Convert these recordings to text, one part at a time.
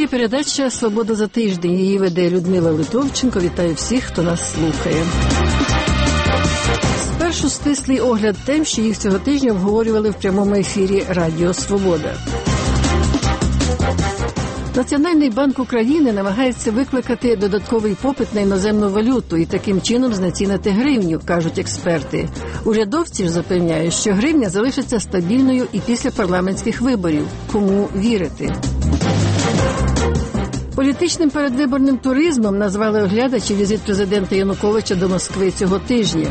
передача «Свобода за тиждень». Її веде Людмила Литовченко. Вітаю всіх, хто нас слухає. Спершу стислий огляд тем, що їх цього тижня обговорювали в прямому ефірі Радіо Свобода. Національний банк України намагається викликати додатковий попит на іноземну валюту і таким чином знецінити гривню, кажуть експерти. Урядовці ж запевняють, що гривня залишиться стабільною і після парламентських виборів. Кому вірити? Політичним передвиборним туризмом назвали оглядачі візит президента Януковича до Москви цього тижня.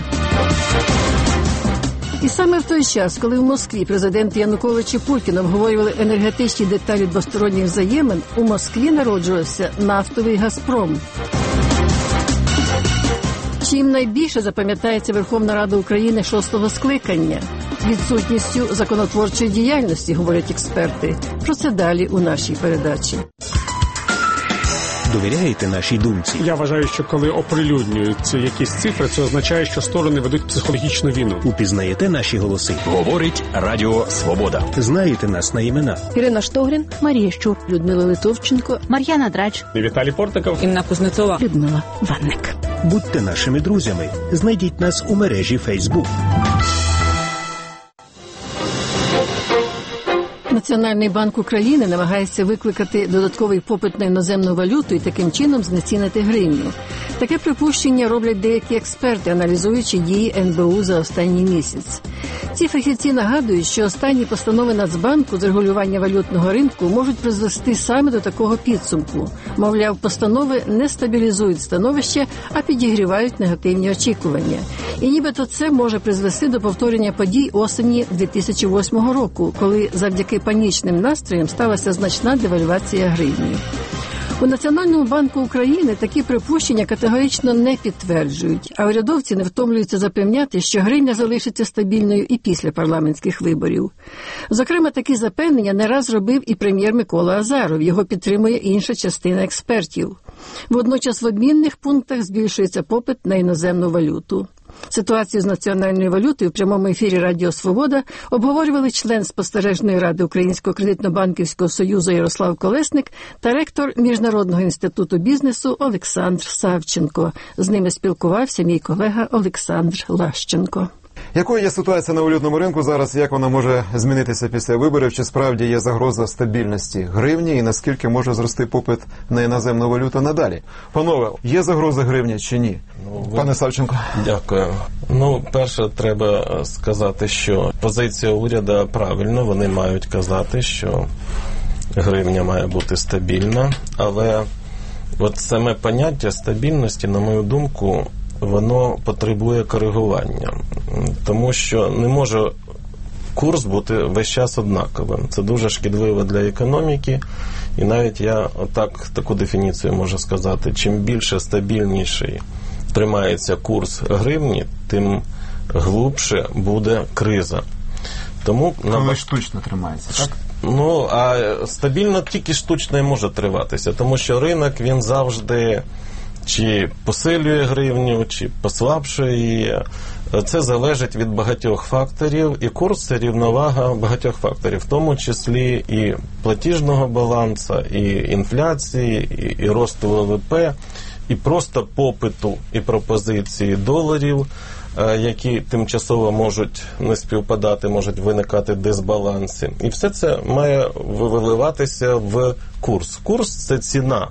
І саме в той час, коли в Москві президент Янукович і Путін обговорювали енергетичні деталі двосторонніх взаємин, у Москві народжувався нафтовий «Газпром». Чим найбільше запам'ятається Верховна Рада України 6-го скликання? Відсутністю законотворчої діяльності, говорять експерти. Про це далі у нашій передачі. Довіряєте нашій думці? Я вважаю, що коли оприлюднюються якісь цифри, це означає, що сторони ведуть психологічну війну. Упізнаєте наші голоси? Говорить Радіо Свобода. Знаєте нас на імена? Ірина Штогрін, Марія Щур, Людмила Литовченко, Мар'яна Драч, Віталій Портников, Інна Кузнецова, Людмила Ванник. Будьте нашими друзями. Знайдіть нас у мережі Facebook. Національний банк України намагається викликати додатковий попит на іноземну валюту і таким чином знецінити гривню. Таке припущення роблять деякі експерти, аналізуючи дії НБУ за останній місяць. Ці фахівці нагадують, що останні постанови Нацбанку з регулювання валютного ринку можуть призвести саме до такого підсумку. Мовляв, постанови не стабілізують становище, а підігрівають негативні очікування. І нібито це може призвести до повторення подій осені 2008 року, коли завдяки панічним настроям сталася значна девальвація гривні. У Національному банку України такі припущення категорично не підтверджують, а урядовці не втомлюються запевняти, що гривня залишиться стабільною і після парламентських виборів. Зокрема, такі запевнення не раз робив і прем'єр Микола Азаров, його підтримує інша частина експертів. Водночас в обмінних пунктах збільшується попит на іноземну валюту. Ситуацію з національною валютою в прямому ефірі Радіо Свобода обговорювали член спостережної ради Українського кредитно-банківського союзу Ярослав Колесник та ректор Міжнародного інституту бізнесу Олександр Савченко. З ними спілкувався мій колега Олександр Лащенко. Якою є ситуація на валютному ринку зараз, як вона може змінитися після виборів, чи справді є загроза стабільності гривні і наскільки може зрости попит на іноземну валюту надалі? Панове, є загроза гривні чи ні? Пане Савченко. Дякую. Перше, треба сказати, що позиція уряду правильна, вони мають казати, що гривня має бути стабільна, але от саме поняття стабільності, на мою думку, воно потребує коригування, тому що не може курс бути весь час однаковим. Це дуже шкідливо для економіки, і навіть я таку дефініцію можу сказати, чим більше стабільніший тримається курс гривні, тим глибше буде криза. Тому коли штучно тримається, так? А стабільно тільки штучно і може триватися, тому що ринок, він завжди чи посилює гривню, чи послабшує її. Це залежить від багатьох факторів, і курс – це рівновага багатьох факторів, в тому числі і платіжного балансу, і інфляції, і росту ВВП, і просто попиту і пропозиції доларів, які тимчасово можуть не співпадати, можуть виникати дисбаланси. І все це має виливатися в курс. Курс – це ціна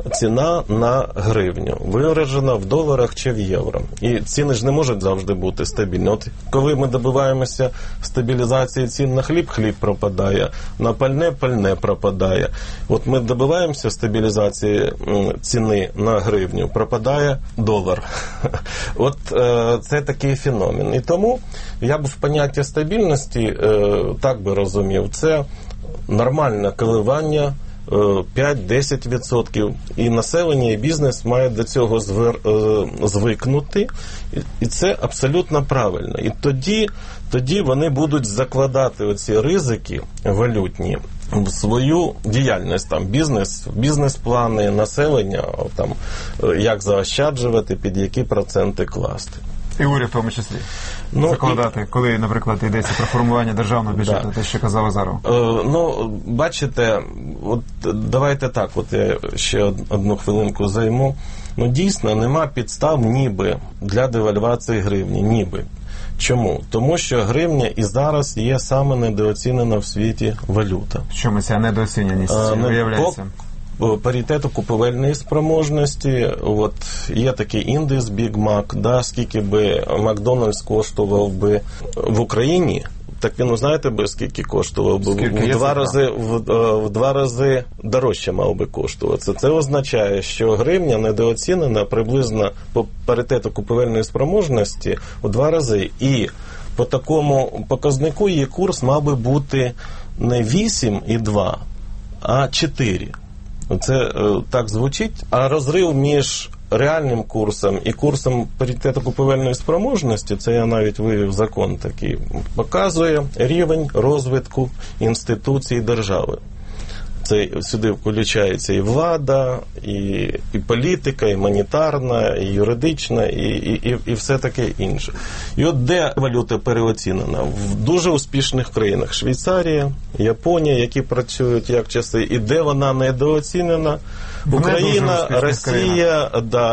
на гривню, виражена в доларах чи в євро. І ціни ж не можуть завжди бути стабільні. От коли ми добиваємося стабілізації цін на хліб, хліб пропадає, на пальне пропадає. От ми добиваємося стабілізації ціни на гривню, пропадає долар. От це такий феномен. І тому я б в поняття стабільності так би розумів, це нормальне коливання 5-10%. І населення, і бізнес мають до цього звикнути. І це абсолютно правильно. І тоді вони будуть закладати оці ризики валютні в свою діяльність, там бізнес-плани, населення, там, як заощаджувати, під які проценти класти. І уряд в тому числі. Закладати, коли, наприклад, йдеться про формування державного бюджету, те, що казав Азаров. Бачите, от давайте так, от я ще одну хвилинку займу. Дійсно, нема підстав ніби для девальвації гривні, ніби. Чому? Тому що гривня і зараз є саме недооцінена в світі валюта. В чому ця недооціненість виявляється? Паритету купівельної спроможності. От є такий індекс Big Mac, скільки би Макдональдс коштував би в Україні, так він, знаєте би, скільки коштував би? В два рази дорожче мав би коштувати. Це означає, що гривня недооцінена приблизно по паритету купівельної спроможності у 2 рази. І по такому показнику її курс мав би бути не 8,2, а 4. Це так звучить. А розрив між реальним курсом і курсом паритету купівельної спроможності, це я навіть вивів закон такий, показує рівень розвитку інституцій держави. Це сюди включається і влада, і політика, і монетарна, і юридична, і все таке інше. І от де валюта переоцінена? В дуже успішних країнах. Швейцарія, Японія, які працюють як часи, і де вона недооцінена? Україна, Росія,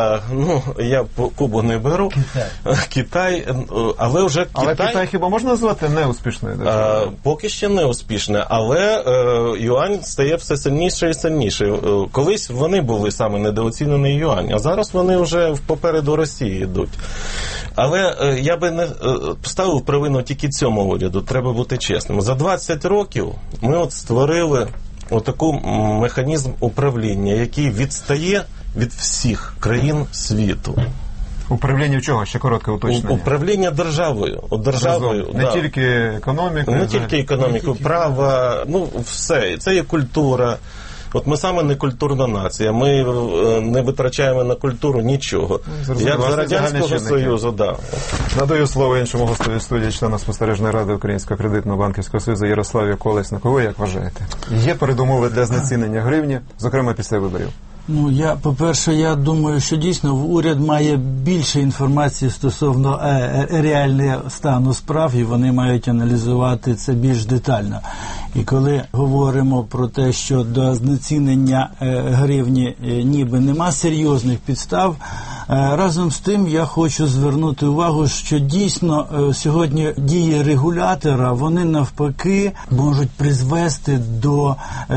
я Кубу не беру, Китай, але вже Але Китай хіба можна назвати неуспішною? Поки ще неуспішне, але юань стає все сильніше і сильніше. Колись вони були саме недооцінений юань, а зараз вони вже попереду Росії йдуть. Але я би не ставив провину тільки цьому уряду, треба бути чесним. За 20 років ми створили отаку механізм управління, який відстає від всіх країн світу. Управління в чого? Ще коротке уточнення. Управління державою. Не тільки економіку. Не тільки економіку, права, все. Це є культура. От ми саме не культурна нація, ми не витрачаємо на культуру нічого. Як за Радянського Союзу, Надаю слово іншому гостеві студії, члена спостережної ради Українського кредитного банківського союзу Ярославі Колеснику. Ви як вважаєте? Є передумови для знецінення гривні, зокрема після виборів? По-перше, я думаю, що дійсно уряд має більше інформації стосовно реального стану справ, і вони мають аналізувати це більш детально. І коли говоримо про те, що до знецінення гривні ніби нема серйозних підстав, разом з тим я хочу звернути увагу, що дійсно сьогодні дії регулятора, вони навпаки можуть призвести до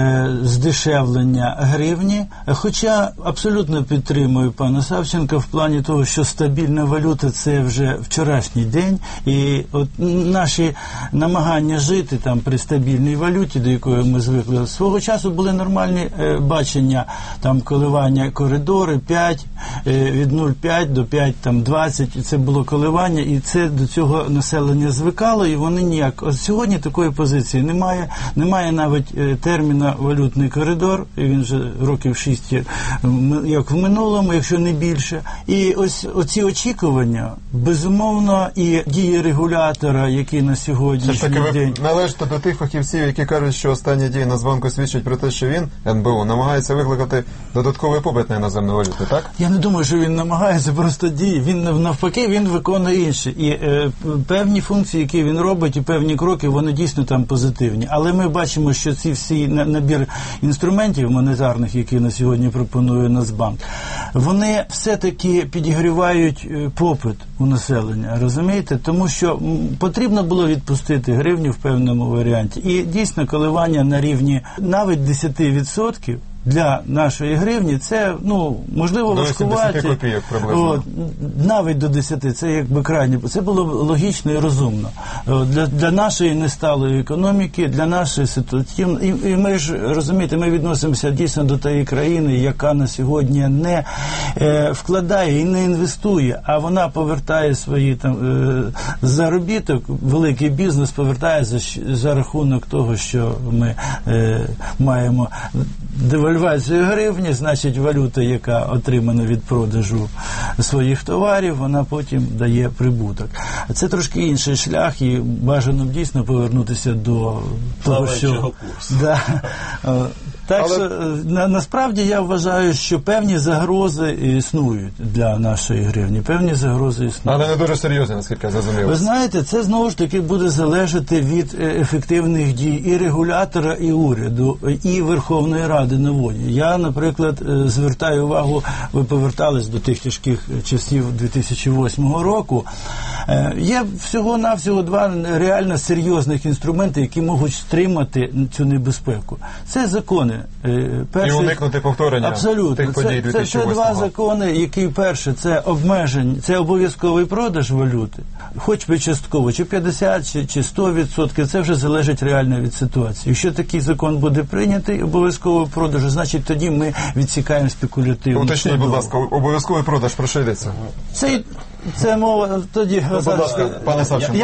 здешевлення гривні. Хоча абсолютно підтримую пана Савченка в плані того, що стабільна валюта – це вже вчорашній день, і от наші намагання жити там при стабільній валюті, до якої ми звикли, свого часу були нормальні бачення, там коливання коридори 5, від 0,5 до 5,20, і це було коливання, і це до цього населення звикало, і вони ніяк. От сьогодні такої позиції немає, немає навіть терміна валютний коридор, і він вже років 6 як в минулому, якщо не більше. І ось оці очікування, безумовно, і дії регулятора, які на сьогоднішній день... Ви належите до тих фахівців, які кажуть, що останні дії Нацбанку свідчать про те, що він, НБУ, намагається викликати додатковий попит на іноземну валюту, так? Я не думаю, що він намагається просто дії. Він навпаки, він виконує інші. І певні функції, які він робить, і певні кроки, вони дійсно там позитивні. Але ми бачимо, що ці всі набір інструментів монетарних, які на сьогодні пропонує Нацбанк, вони все-таки підігрівають попит у населення, розумієте? Тому що потрібно було відпустити гривню в певному варіанті. І дійсно коливання на рівні навіть 10% для нашої гривні, це, можливо, важкувати. 10 копійок приблизно. Навіть до 10, це якби крайні. Це було логічно і розумно. Для нашої несталої економіки, для нашої ситуації. І ми ж, розумієте, ми відносимося дійсно до тієї країни, яка на сьогодні не вкладає і не інвестує, а вона повертає свої заробіток, великий бізнес повертає за рахунок того, що ми маємо девальвацію гривні, значить валюта, яка отримана від продажу своїх товарів, вона потім дає прибуток. Це трошки інший шлях, і бажано дійсно повернутися до того, що... Так що, насправді, я вважаю, що певні загрози існують для нашої гривні. Певні загрози існують. Але не дуже серйозні, наскільки я зрозумів. Ви знаєте, це знову ж таки буде залежати від ефективних дій і регулятора, і уряду, і Верховної Ради на волі. Я, наприклад, звертаю увагу, ви повертались до тих тяжких часів 2008 року. Є всього-навсього два реально серйозних інструменти, які можуть стримати цю небезпеку. Це закони. І уникнути повторення тих подій 2008-го. Це два закони, які, перше, це обмежень, це обов'язковий продаж валюти, хоч би частково, чи 50, чи 100%, це вже залежить реально від ситуації. Якщо такий закон буде прийнятий, обов'язковий продаж, значить тоді ми відсікаємо спекулятивну. Уточніть, будь ласка, обов'язковий продаж, про що йдеться? Це мова тоді. Будь ласка, пане Савченко.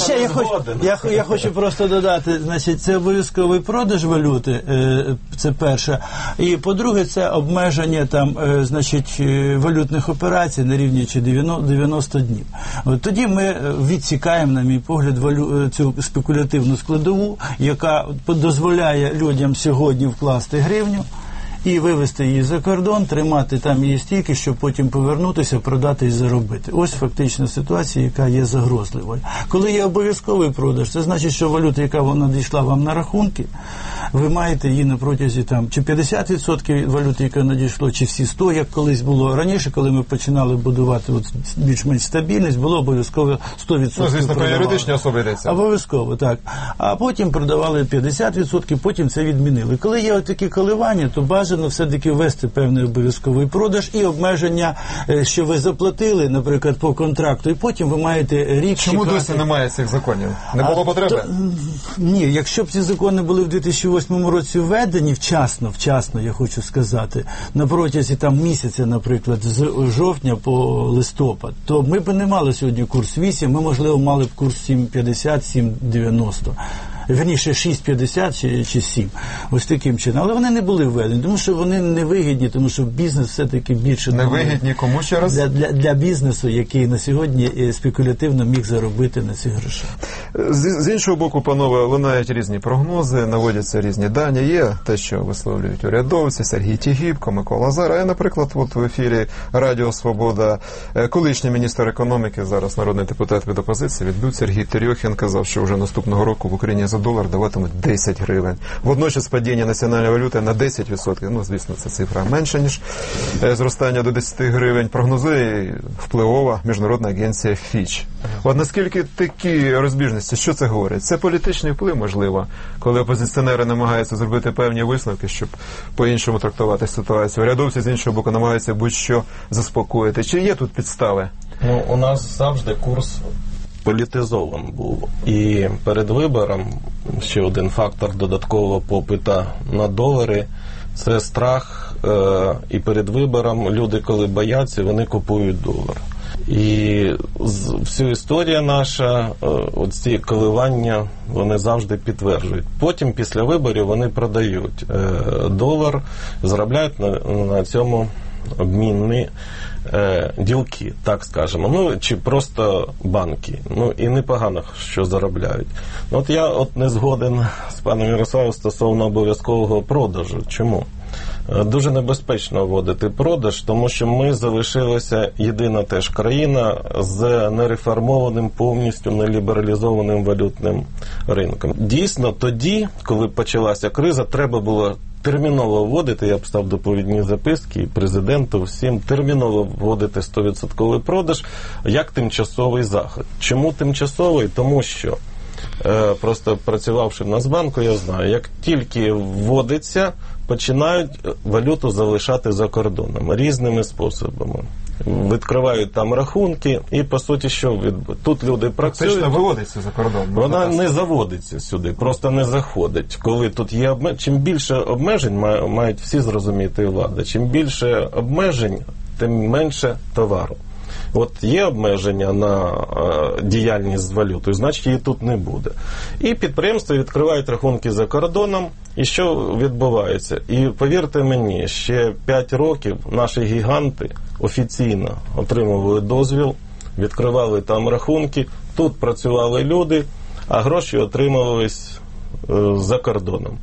Я хочу просто додати, значить, це обов'язковий продаж валюти, це перше. І по-друге, це обмеження там, значить, валютних операцій на рівні 90 днів. От тоді ми відсікаємо, на мій погляд, цю спекулятивну складову, яка дозволяє людям сьогодні вкласти гривню і вивезти її за кордон, тримати там її стільки, щоб потім повернутися, продати і заробити. Ось фактично ситуація, яка є загрозливою. Коли є обов'язковий продаж, це значить, що валюта, яка надійшла вам на рахунки, ви маєте її на протязі там чи 50% валюти, яка надійшло, чи всі 100%, як колись було раніше, коли ми починали будувати більш-менш стабільність, було обов'язково 100%. Ну, звісно, про юридичні особи йдеться. Обов'язково, так. А потім продавали 50%, потім це відмінили. Коли є такі коливання, то бажано все-таки ввести певний обов'язковий продаж і обмеження, що ви заплатили, наприклад, по контракту, і потім ви маєте рік Чому чекати. досі немає цих законів? Не було потреби? Ні, якщо б ці закони були в 2008 році введені вчасно, я хочу сказати, на протязі там місяця, наприклад, з жовтня по листопад, то ми б не мали сьогодні курс 8, ми, можливо, мали б курс 7,50, 7,90. Верніше 6,50 чи 7. Ось таким чином. Але вони не були введені, тому що вони не вигідні, тому що бізнес все-таки більше... Не вигідні кому ще раз? Для бізнесу, який на сьогодні спекулятивно міг заробити на ці гроші. З іншого боку, панове, лунають різні прогнози, наводяться різні дані. Є те, що висловлюють урядовці, Сергій Тігіпко, Микола Зара. Я, наприклад, от в ефірі Радіо Свобода, колишній міністр економіки, зараз народний депутат від опозиції, від БЮТ Сергій Терьохін казав, що вже наступного року в Україні за долар даватимуть 10 гривень. Водночас падіння національної валюти на 10%. Ну, звісно, це цифра менша, ніж зростання до 10 гривень. Прогнозує впливова міжнародна агенція Fitch. От наскільки такі розбіжності, що це говорить? Це політичний вплив, можливо, коли опозиціонери намагаються зробити певні висновки, щоб по-іншому трактувати ситуацію. Урядовці, з іншого боку, намагаються будь-що заспокоїти. Чи є тут підстави? Ну, у нас завжди курс політизован був. І перед вибором ще один фактор додаткового попиту на долари – це страх. І перед вибором люди, коли бояться, вони купують долар. І всю історію наша, ці коливання, вони завжди підтверджують. Потім, після виборів, вони продають долар, заробляють на цьому обмінні ділки, так скажемо, ну, чи просто банки. Ну, і непогано, що заробляють. От я не згоден з паном Ярославом стосовно обов'язкового продажу. Чому? Дуже небезпечно вводити продаж, тому що ми залишилися єдина теж країна з нереформованим, повністю нелібералізованим валютним ринком. Дійсно, тоді, коли почалася криза, треба було терміново вводити, я б став доповідні записки, і президенту, всім, терміново вводити 100% продаж, як тимчасовий захід. Чому тимчасовий? Тому що, просто працювавши в Нацбанку, я знаю, як тільки вводиться, починають валюту залишати за кордоном різними способами. Відкривають там рахунки і, по суті, що тут люди працюють. Фактично виводиться за кордон. Вона не заводиться сюди, просто не заходить. Коли тут є чим більше обмежень, мають всі зрозуміти влада, чим більше обмежень, тим менше товару. От є обмеження на діяльність з валютою, значить її тут не буде. І підприємства відкривають рахунки за кордоном, і що відбувається? І повірте мені, ще 5 років наші гіганти офіційно отримували дозвіл, відкривали там рахунки, тут працювали люди, а гроші отримувались за кордоном.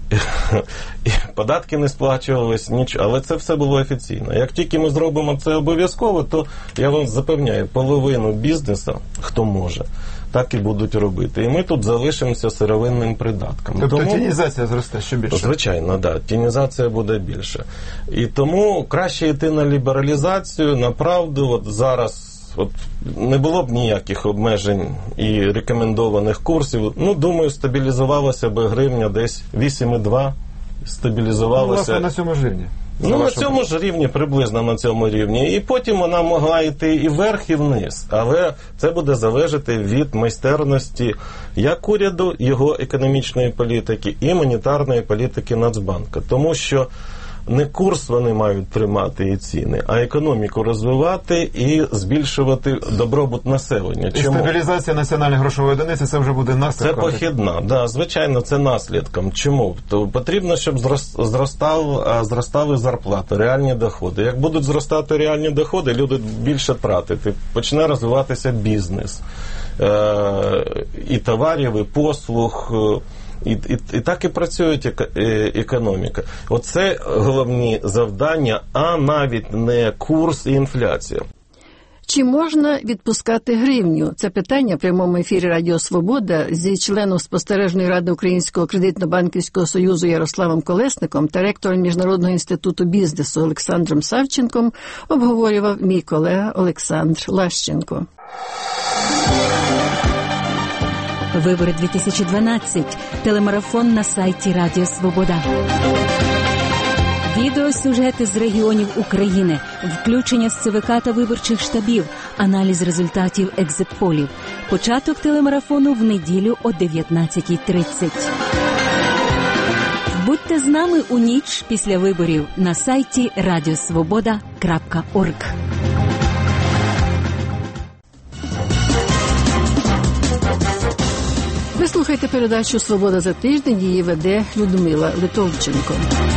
і податки не сплачувались, нічого. Але це все було офіційно. Як тільки ми зробимо це обов'язково, то я вам запевняю, половину бізнесу, хто може, так і будуть робити. І ми тут залишимося сировинним придатком. Тобто тінізація зросте ще більше? Звичайно, да. Тінізація буде більше. І тому краще йти на лібералізацію, на правду. От зараз не було б ніяких обмежень і рекомендованих курсів. Думаю, стабілізувалася б гривня десь 8,2, стабілізувалася. Власне, на цьому ж рівні. На цьому ж рівні, приблизно на цьому рівні. І потім вона могла йти і вверх, і вниз. Але це буде залежати від майстерності як уряду, його економічної політики і монетарної політики Нацбанку. Тому що не курс вони мають тримати і ціни, а економіку розвивати і збільшувати добробут населення. І стабілізація національної грошової одиниці – це вже буде наслідком? Це похідна, да, звичайно, це наслідком. Чому? То потрібно, щоб зростали зарплати, реальні доходи. Як будуть зростати реальні доходи, люди більше тратити. Почне розвиватися бізнес. І товарів, і послуг. І так і працює економіка. Оце головні завдання, а навіть не курс і інфляція. Чи можна відпускати гривню? Це питання в прямому ефірі Радіо Свобода зі членом спостережної ради Українського кредитно-банківського союзу Ярославом Колесником та ректором Міжнародного інституту бізнесу Олександром Савченком обговорював мій колега Олександр Лащенко. Вибори 2012. Телемарафон на сайті Радіо Свобода. Відеосюжети з регіонів України, включення з ЦВК та виборчих штабів, аналіз результатів екзит-полів. Початок телемарафону в неділю о 19:30. Будьте з нами у ніч після виборів на сайті radiosvoboda.org. Ви слухаєте передачу «Свобода за тиждень», її веде Людмила Литовченко.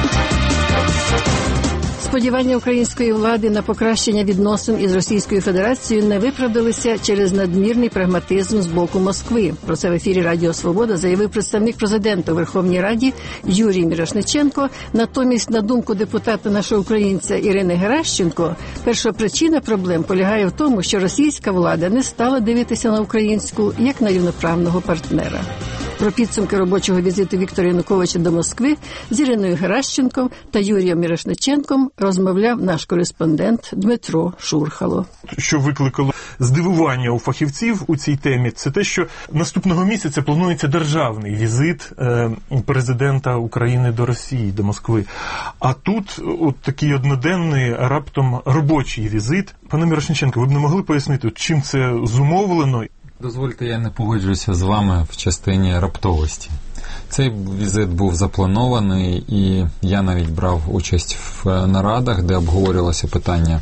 Сподівання української влади на покращення відносин із Російською Федерацією не виправдалися через надмірний прагматизм з боку Москви. Про це в ефірі Радіо Свобода заявив представник президента у Верховній Раді Юрій Мірошниченко. Натомість, на думку депутата нашого українця Ірини Геращенко, першопричина проблем полягає в тому, що російська влада не стала дивитися на українську як на рівноправного партнера. Про підсумки робочого візиту Віктора Януковича до Москви з Іриною Геращенко та Юрієм Мірошниченком розмовляв наш кореспондент Дмитро Шурхало. Що викликало здивування у фахівців у цій темі, це те, що наступного місяця планується державний візит президента України до Росії, до Москви. А тут от такий одноденний, раптом робочий візит. Пане Мірошниченко, ви б не могли пояснити, чим це зумовлено? Дозвольте, я не погоджуюся з вами в частині раптовості. Цей візит був запланований, і я навіть брав участь в нарадах, де обговорювалося питання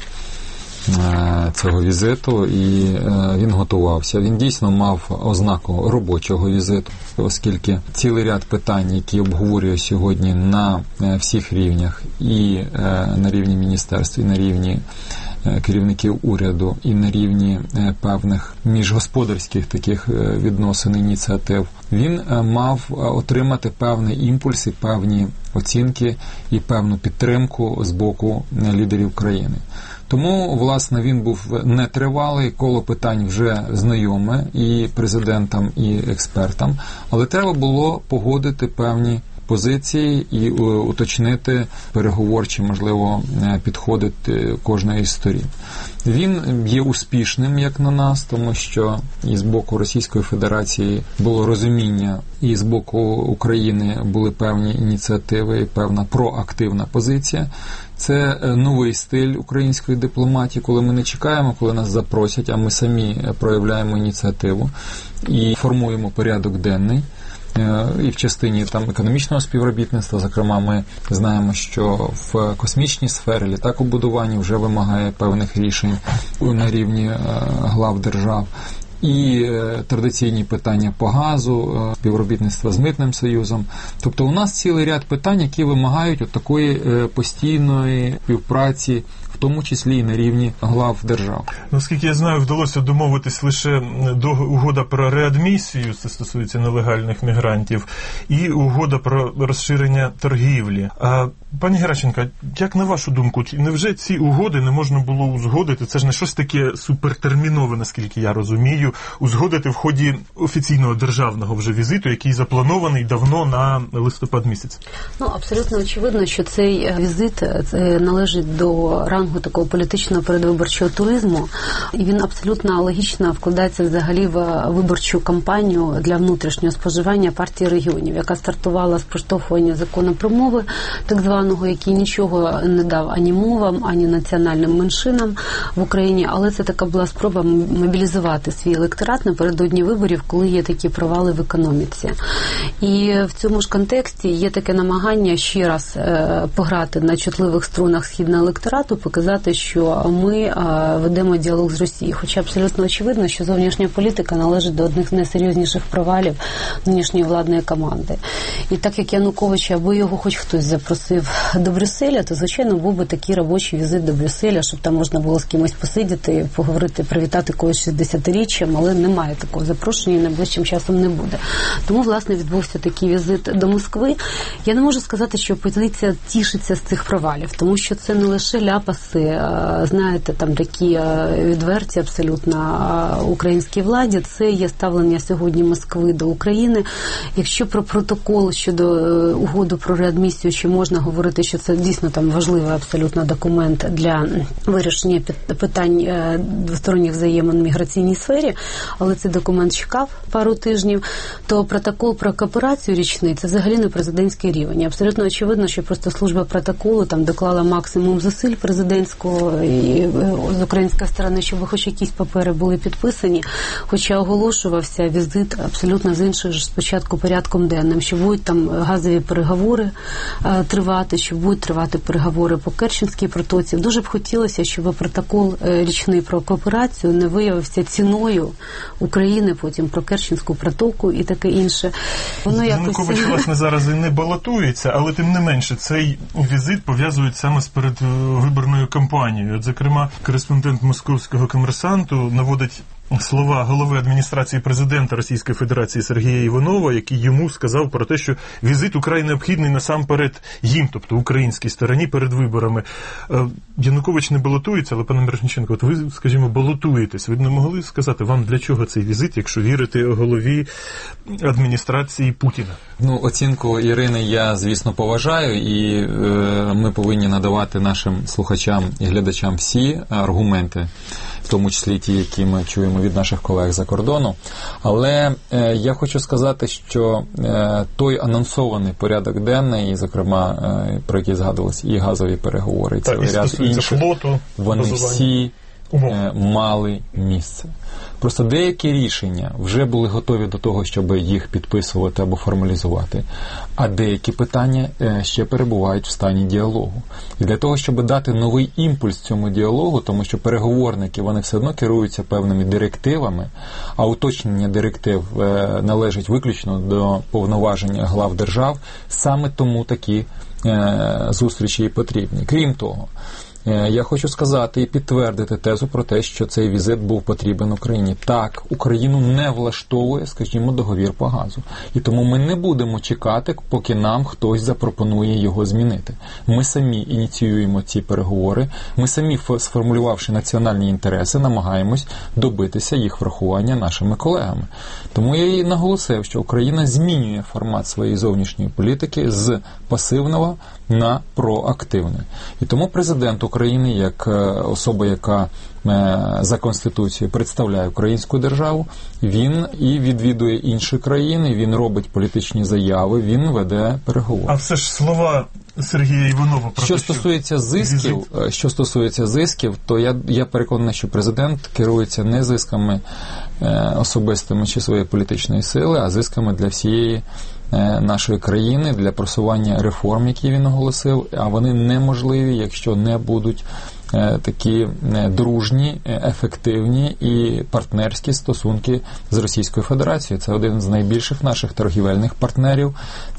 цього візиту, і він готувався. Він дійсно мав ознаку робочого візиту, оскільки цілий ряд питань, які обговорює сьогодні на всіх рівнях, і на рівні міністерств, і на рівні керівників уряду, і на рівні певних міжгосподарських таких відносин, ініціатив, він мав отримати певний імпульс і певні оцінки і певну підтримку з боку лідерів країни. Тому, власне, він був нетривалий, коло питань вже знайоме і президентам, і експертам, але треба було погодити певні позиції і уточнити переговорчі, можливо, підходи кожної з сторін. Він є успішним, як на нас, тому що і з боку Російської Федерації було розуміння, і з боку України були певні ініціативи і певна проактивна позиція. Це новий стиль української дипломатії, коли ми не чекаємо, коли нас запросять, а ми самі проявляємо ініціативу і формуємо порядок денний. І в частині там економічного співробітництва, зокрема, ми знаємо, що в космічній сфері літакобудування вже вимагає певних рішень на рівні глав держав. і традиційні питання по газу, співробітництва з Митним союзом. Тобто у нас цілий ряд питань, які вимагають от такої постійної співпраці, в тому числі і на рівні глав держав. Наскільки я знаю, вдалося домовитись лише угода про реадмісію, це стосується нелегальних мігрантів, і угода про розширення торгівлі. Пані Геращенко, як на вашу думку, невже ці угоди не можна було узгодити? Це ж не щось таке супертермінове, наскільки я розумію, узгодити в ході офіційного державного вже візиту, який запланований давно на листопад місяць? Абсолютно очевидно, що цей візит належить до рангу такого політичного передвиборчого туризму, і він абсолютно логічно вкладається взагалі в виборчу кампанію для внутрішнього споживання партії регіонів, яка стартувала з проштовхування закону про мови, так званого, який нічого не дав ані мовам, ані національним меншинам в Україні, але це така була спроба мобілізувати свій електорат напередодні виборів, коли є такі провали в економіці. І в цьому ж контексті є таке намагання ще раз пограти на чутливих струнах східного електорату, показати, що ми ведемо діалог з Росією. Хоча абсолютно очевидно, що зовнішня політика належить до одних з найсерйозніших провалів нинішньої владної команди. І так як Януковича, аби його хоч хтось запросив до Брюсселя, то, звичайно, був би такий робочий візит до Брюсселя, щоб там можна було з кимось посидіти, поговорити, привітати когось 60-річчям, але немає такого запрошення і найближчим часом не буде. Тому, власне, відбувся такий візит до Москви. Я не можу сказати, що опозиція тішиться з цих провалів, тому що це не лише ляпаси, знаєте, там такі відверті абсолютно українській владі, це є ставлення сьогодні Москви до України. Якщо про протокол щодо угоду про реадмісію, що можна говорити, що це дійсно там важливий абсолютно документ для вирішення питань двосторонніх взаємин в міграційній сфері, але цей документ чекав пару тижнів, то протокол про кооперацію річний – це взагалі не президентський рівень. І абсолютно очевидно, що просто служба протоколу там доклала максимум зусиль президентського і з української сторони, щоб хоч якісь папери були підписані, хоча оголошувався візит абсолютно з іншим ж спочатку порядком денним, що будуть там газові переговори тривати, що будуть тривати переговори по Керченській протоці. Дуже б хотілося, щоб протокол річний про кооперацію не виявився ціною України, потім про Керченську протоку і таке інше. Янукович, власне, зараз і не балотується, але тим не менше цей візит пов'язують саме з передвиборною кампанією. От, зокрема, кореспондент московського «Комерсанту» наводить слова голови адміністрації президента Російської Федерації Сергія Іванова, який йому сказав про те, що візит украй необхідний насамперед їм, тобто українській стороні, перед виборами. Янукович не балотується, але, пане Мірошниченко, от ви, скажімо, балотуєтесь. Ви не могли сказати, вам для чого цей візит, якщо вірити голові адміністрації Путіна? Оцінку Ірини я, звісно, поважаю, і ми повинні надавати нашим слухачам і глядачам всі аргументи, в тому числі ті, які ми чуємо від наших колег за кордону. Але я хочу сказати, що той анонсований порядок денний, і, зокрема, про який згадувалися і газові переговори, і цілий ряд інших, флоту, вони всі мали місце. Просто деякі рішення вже були готові до того, щоб їх підписувати або формалізувати, а деякі питання ще перебувають в стані діалогу. І для того, щоб дати новий імпульс цьому діалогу, тому що переговорники, вони все одно керуються певними директивами, а уточнення директив належить виключно до повноважень глав держав, саме тому такі зустрічі і потрібні. Крім того, я хочу сказати і підтвердити тезу про те, що цей візит був потрібен Україні. Так, Україну не влаштовує, скажімо, договір по газу. І тому ми не будемо чекати, поки нам хтось запропонує його змінити. Ми самі ініціюємо ці переговори, ми самі, сформулювавши національні інтереси, намагаємось добитися їх врахування нашими колегами. Тому я і наголосив, що Україна змінює формат своєї зовнішньої політики з пасивного на проактивне. І тому президент України, як особа, яка за Конституцією представляє українську державу, він і відвідує інші країни, він робить політичні заяви, він веде переговори. А все ж слова Сергія Іванова про що стосується зисків, то я переконаний, що президент керується не зисками особистими чи своєї політичної сили, а зисками для всієї нашої країни, для просування реформ, які він оголосив, а вони неможливі, якщо не будуть такі дружні, ефективні і партнерські стосунки з Російською Федерацією. Це один з найбільших наших торгівельних партнерів,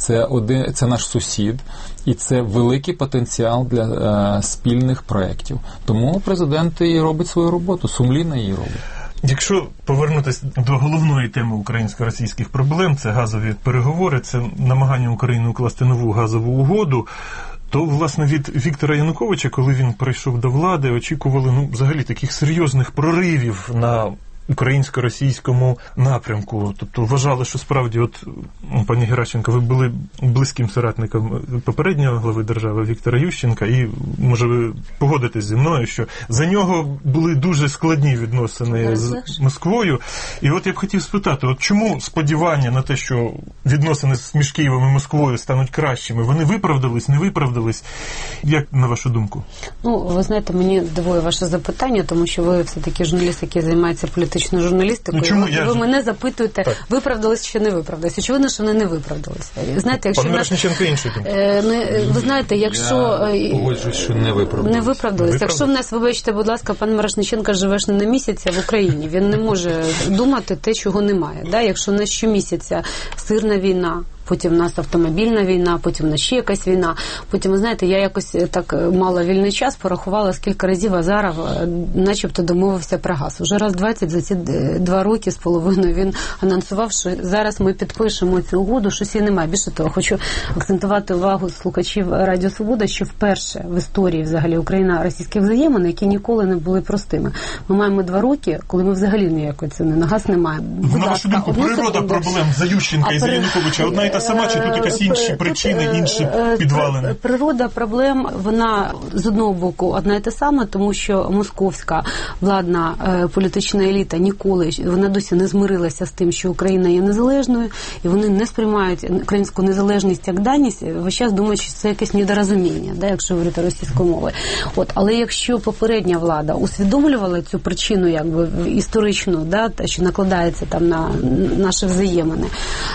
це наш сусід, і це великий потенціал для спільних проєктів. Тому президент і робить свою роботу, сумлінно її робить. Якщо повернутися до головної теми українсько-російських проблем, це газові переговори, це намагання України укласти нову газову угоду, то, власне, від Віктора Януковича, коли він прийшов до влади, очікували, взагалі, таких серйозних проривів на українсько-російському напрямку. Тобто вважали, що справді, пані Геращенко, ви були близьким соратником попереднього глави держави Віктора Ющенка, і, може, ви погодитесь зі мною, що за нього були дуже складні відносини з Москвою. І я б хотів спитати, чому сподівання на те, що відносини між Києвом і Москвою стануть кращими, вони виправдались, не виправдались? Як, на вашу думку? Ви знаєте, мені дивує ваше запитання, тому що ви все-таки журналіст, який займається політичною журналістикою. Ви мене запитуєте, виправдались чи не виправдались. Очевидно, що вони не виправдались. Знаєте, якщо пан Мирошниченко інший думку. Ви знаєте, якщо... Я погоджуюсь, що не виправдались. Не виправдались. Якщо в нас, вибачте, будь ласка, пан Мирошниченко живе ж не на місяць, а в Україні. Він не може думати те, чого немає. Якщо в нас щомісяця сирна війна, потім в нас автомобільна війна, потім в нас ще якась війна. Потім, ви знаєте, я якось так мала вільний час, порахувала, скільки разів Азаров начебто домовився про газ. Уже раз 20 за ці 2 роки з половиною він анонсував, що зараз ми підпишемо цю угоду, щось і немає. Більше того, хочу акцентувати увагу слухачів Радіо Свобода, що вперше в історії взагалі Україна-російських взаємин, які ніколи не були простими. Ми маємо 2 роки, коли ми взагалі ніякої ціни на газ не маємо. На вашу думку, природа проблем за Ющенка і за Януковича одна і та сама, чи тут якісь інші причини, інші підвалини? Природа проблем, вона з одного боку одна і та сама, тому що московська владна політична еліта ніколи, вона досі не змирилася з тим, що Україна є незалежною, і вони не сприймають українську незалежність як даність, весь час думають, що це якесь недорозуміння, якщо говорити російською мовою. Але якщо попередня влада усвідомлювала цю причину, історичну, що накладається там на наші взаємини,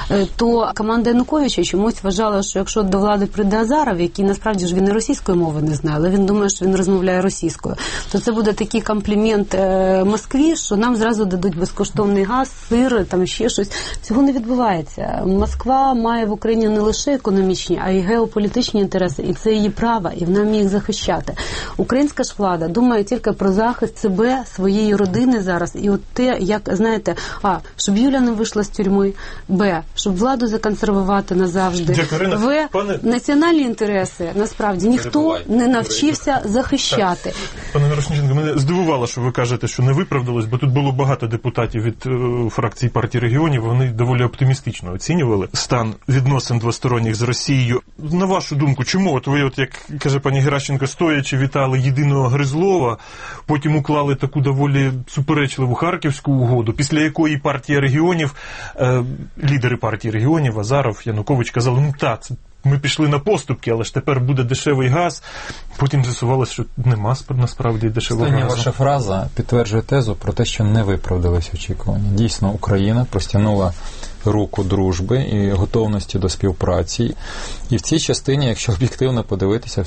то команда Януковича чомусь вважала, що якщо до влади прийде Азаров, який насправді ж він і російської мови не знає, але він думає, що він розмовляє російською, то це буде такий комплімент Москві, що нам зразу дадуть безкоштовний газ, сир, там ще щось. Цього не відбувається. Москва має в Україні не лише економічні, а й геополітичні інтереси, і це її право, і вона вміє їх захищати. Українська ж влада думає тільки про захист себе, своєї родини зараз, і те, як, знаєте, щоб Юля не вийшла з тюрми, щоб владу законсервувати назавжди. Національні інтереси, насправді, ніхто не навчився захищати. Пане Мирошниченко, мене здивувало, що ви кажете, що не виправдалось, бо тут було багато депутатів від фракції партії регіонів, вони доволі оптимістично оцінювали стан відносин двосторонніх з Росією. На вашу думку, чому ви, як каже пані Геращенко, стоячи вітали єдиного Гризлова, потім уклали таку доволі суперечливу Харківську угоду, після якої партія регіонів, лідери партії регіонів, Азаров, Янукович казали, ми пішли на поступки, але ж тепер буде дешевий газ. Потім з'ясувалося, що нема насправді дешевого газу. Остання ваша фраза підтверджує тезу про те, що не виправдалися очікування. Дійсно, Україна простягнула руку дружби і готовності до співпраці. І в цій частині, якщо об'єктивно подивитися,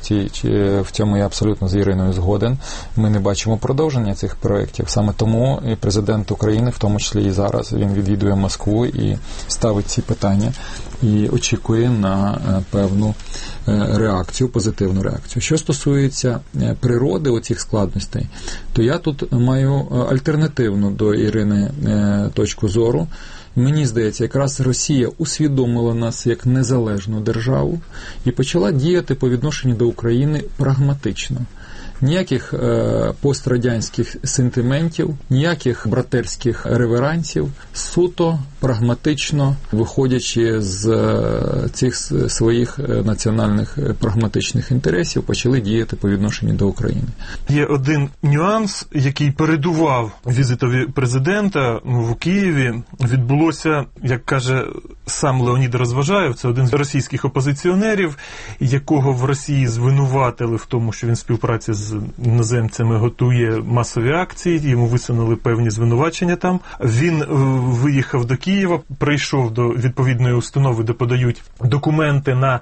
в цьому я абсолютно з Іриною згоден, ми не бачимо продовження цих проєктів. Саме тому і президент України, в тому числі і зараз, він відвідує Москву і ставить ці питання і очікує на певну реакцію, позитивну реакцію. Що стосується природи оцих складностей, то я тут маю альтернативну до Ірини точку зору. Мені здається, якраз Росія усвідомила нас як незалежну державу і почала діяти по відношенню до України прагматично. Ніяких пострадянських сентиментів, ніяких братерських реверансів, суто, прагматично, виходячи з цих своїх національних прагматичних інтересів, почали діяти по відношенню до України. Є один нюанс, який передував візитові президента в Києві. Відбулося, як каже сам Леонід Розважаєв, це один з російських опозиціонерів, якого в Росії звинуватили в тому, що він співпраці з іноземцями готує масові акції, йому висунули певні звинувачення там. Він виїхав до Києва, прийшов до відповідної установи, де подають документи на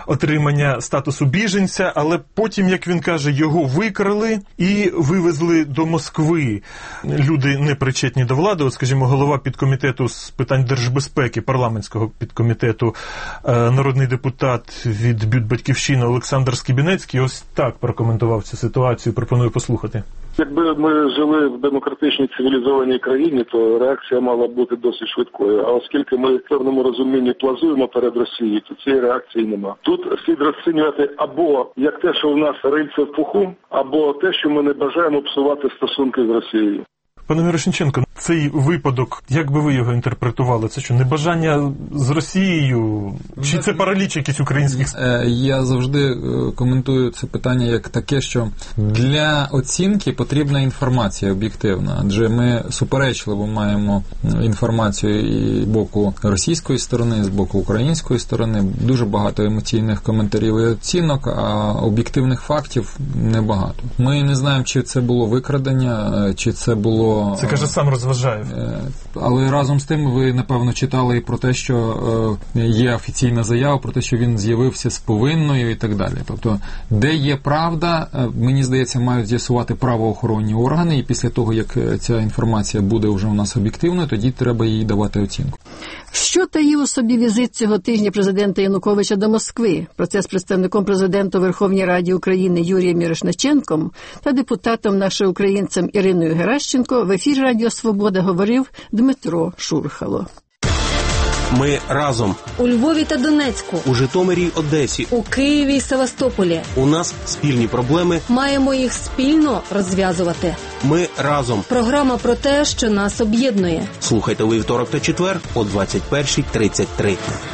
отримання статусу біженця, але потім, як він каже, його викрали і вивезли до Москви. Люди непричетні до влади, от, скажімо, голова підкомітету з питань держбезпеки, парламентського підкомітету, народний депутат від БЮТ-Батьківщина Олександр Скібінецький ось так прокоментував цю ситуацію, пропоную послухати. Якби ми жили в демократичній цивілізованій країні, то реакція мала бути досить швидкою. А оскільки ми в певному розумінні плазуємо перед Росією, то цієї реакції нема. Тут слід розцінювати або як те, що в нас рильце в пуху, або те, що ми не бажаємо псувати стосунки з Росією. Пане Мірошниченко, цей випадок, як би ви його інтерпретували? Це що, небажання з Росією? Чи це параліч якийсь українських? Я завжди коментую це питання як таке, що для оцінки потрібна інформація об'єктивна. Адже ми суперечливо маємо інформацію і з боку російської сторони, і з боку української сторони. Дуже багато емоційних коментарів і оцінок, а об'єктивних фактів небагато. Ми не знаємо, чи це було викрадення, чи це було... Це, каже, сам Розважаєв. Але разом з тим ви, напевно, читали і про те, що є офіційна заява про те, що він з'явився з повинною і так далі. Тобто, де є правда, мені здається, мають з'ясувати правоохоронні органи, і після того, як ця інформація буде вже у нас об'єктивною, тоді треба їй давати оцінку. Що таїв у собі візит цього тижня президента Януковича до Москви? Про це з представником президента у Верховній Раді України Юрієм Мірошниченком та депутатом нашим українцем Іриною Геращенко в ефірі Радіо Свобода говорив Дмитро Шурхало. Ми разом. У Львові та Донецьку. У Житомирі й Одесі. У Києві й Севастополі. У нас спільні проблеми. Маємо їх спільно розв'язувати. Ми разом. Програма про те, що нас об'єднує. Слухайте у вівторок та четвер о 21:33.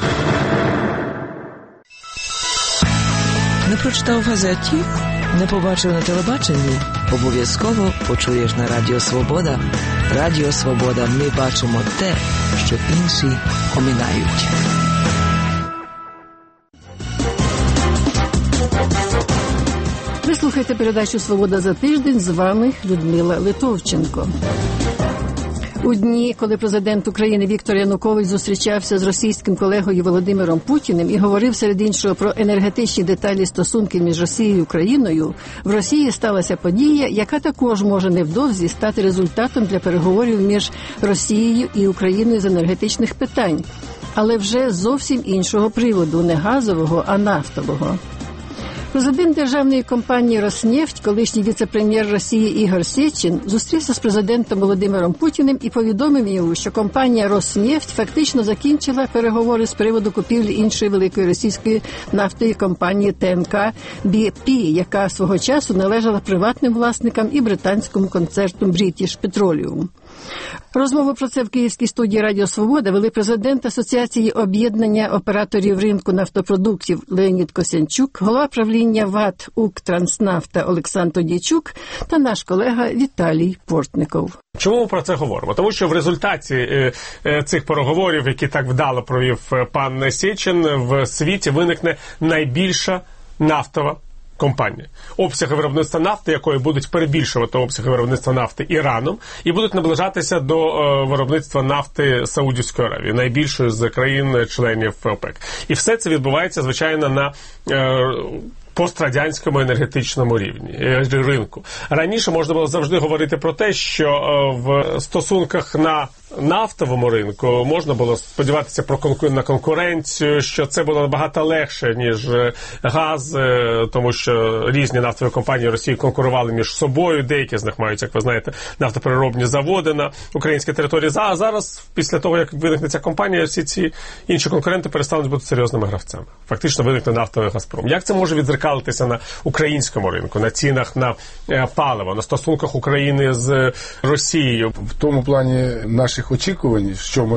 Не прочитав в газеті? Не побачив на телебаченні? Обов'язково почуєш на Радіо Свобода. Радіо Свобода. Ми бачимо те, що інші оминають. Ви слухаєте передачу «Свобода за тиждень». З вами Людмила Литовченко. У дні, коли президент України Віктор Янукович зустрічався з російським колегою Володимиром Путіним і говорив, серед іншого, про енергетичні деталі стосунків між Росією і Україною, в Росії сталася подія, яка також може невдовзі стати результатом для переговорів між Росією і Україною з енергетичних питань, але вже зовсім іншого приводу, не газового, а нафтового. Президент державної компанії «Роснефть», колишній віце-прем'єр Росії Ігор Сечин, зустрівся з президентом Володимиром Путіним і повідомив йому, що компанія «Роснефть» фактично закінчила переговори з приводу купівлі іншої великої російської нафтової компанії ТНК BP, яка свого часу належала приватним власникам і британському концерну British Petroleum. Розмову про це в київській студії Радіо Свобода вели президент Асоціації об'єднання операторів ринку нафтопродуктів Леонід Косянчук, голова правління ВАТ «Укртранснафта» Олександр Дійчук та наш колега Віталій Портников. Чому ми про це говоримо? Тому що в результаті цих переговорів, які так вдало провів пан Сечин, в світі виникне найбільша нафтова компанія. Обсяги виробництва нафти, якої будуть перебільшувати обсяги виробництва нафти Іраном, і будуть наближатися до виробництва нафти Саудівської Аравії, найбільшої з країн-членів ОПЕК. І все це відбувається, звичайно, на пострадянському енергетичному ринку. Раніше можна було завжди говорити про те, що в стосунках на нафтовому ринку можна було сподіватися на конкуренцію, що це було набагато легше, ніж газ, тому що різні нафтові компанії Росії конкурували між собою, деякі з них мають, як ви знаєте, нафтопереробні заводи на українській території. А зараз, після того, як виникне ця компанія, всі ці інші конкуренти перестануть бути серйозними гравцями. Фактично виникне нафтовий «Газпром». Як це може відзеркалитися на українському ринку, на цінах на паливо, на стосунках України з Росією? В тому плані наших очікувань,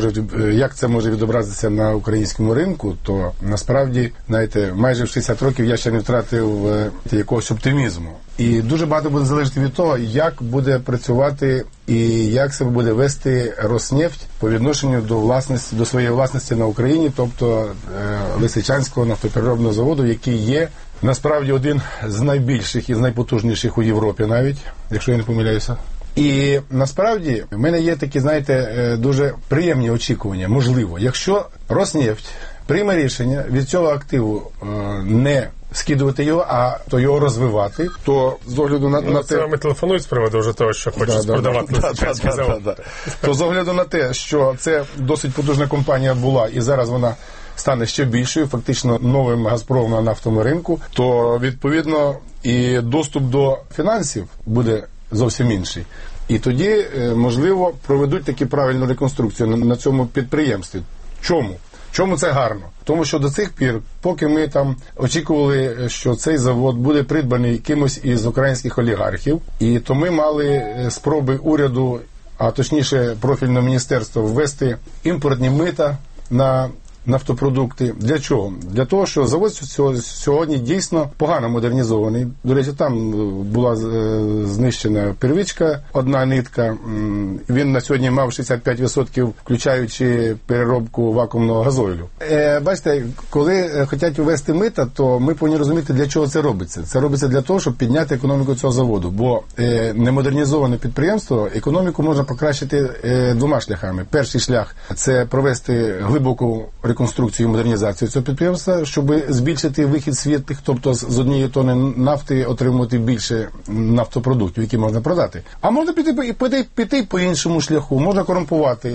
як це може відобразитися на українському ринку, то насправді, знаєте, майже в 60 років я ще не втратив якогось оптимізму. І дуже багато буде залежати від того, як буде працювати і як себе буде вести «Роснефть» по відношенню до своєї власності на Україні, тобто Лисичанського нафтопереробного заводу, який є насправді один з найбільших і з найпотужніших у Європі навіть, якщо я не помиляюся. І насправді в мене є такі, знаєте, дуже приємні очікування. Можливо, якщо «Роснефть» прийме рішення від цього активу не скидувати його, а то його розвивати, то з огляду на те... Вами телефонують з приводу вже того, що хочуть продавати Лисичанський завод. То з огляду на те, що це досить потужна компанія була, і зараз вона стане ще більшою, фактично новим «Газпромом» на нафтовому ринку, то, відповідно, і доступ до фінансів буде зовсім інший. І тоді, можливо, проведуть таку правильну реконструкцію на цьому підприємстві. Чому це гарно? Тому що до цих пір, поки ми там очікували, що цей завод буде придбаний кимось із українських олігархів, і то ми мали спроби уряду, а точніше профільного міністерства, ввести імпортні мита на нафтопродукти. Для чого? Для того, що завод сьогодні дійсно погано модернізований. До речі, там була знищена первичка, одна нитка. Він на сьогодні мав 65%, включаючи переробку вакуумного газойлю. Бачите, коли хочуть ввести мита, то ми повинні розуміти, для чого це робиться. Це робиться для того, щоб підняти економіку цього заводу. Бо немодернізоване підприємство, економіку можна покращити двома шляхами. Перший шлях – це провести глибоку реконструкцію і модернізацію цього підприємства, щоб збільшити вихід світлих, тобто з однієї тони нафти отримувати більше нафтопродуктів, які можна продати. А можна піти по іншому шляху, можна корумпувати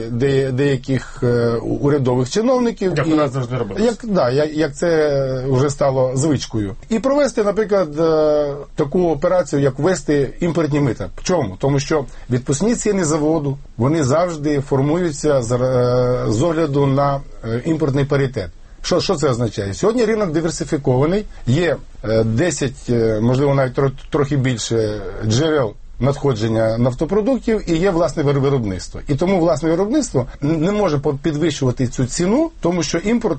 деяких урядових чиновників. Як у нас завжди робилося. Як це вже стало звичкою. І провести, наприклад, таку операцію, як ввести імпортні мита. Чому? Тому що відпускні ціни заводу, вони завжди формуються з огляду на імпортний паритет. Що це означає? Сьогодні ринок диверсифікований, є 10, можливо навіть трохи більше джерел надходження нафтопродуктів і є власне виробництво. І тому власне виробництво не може підвищувати цю ціну, тому що імпорт,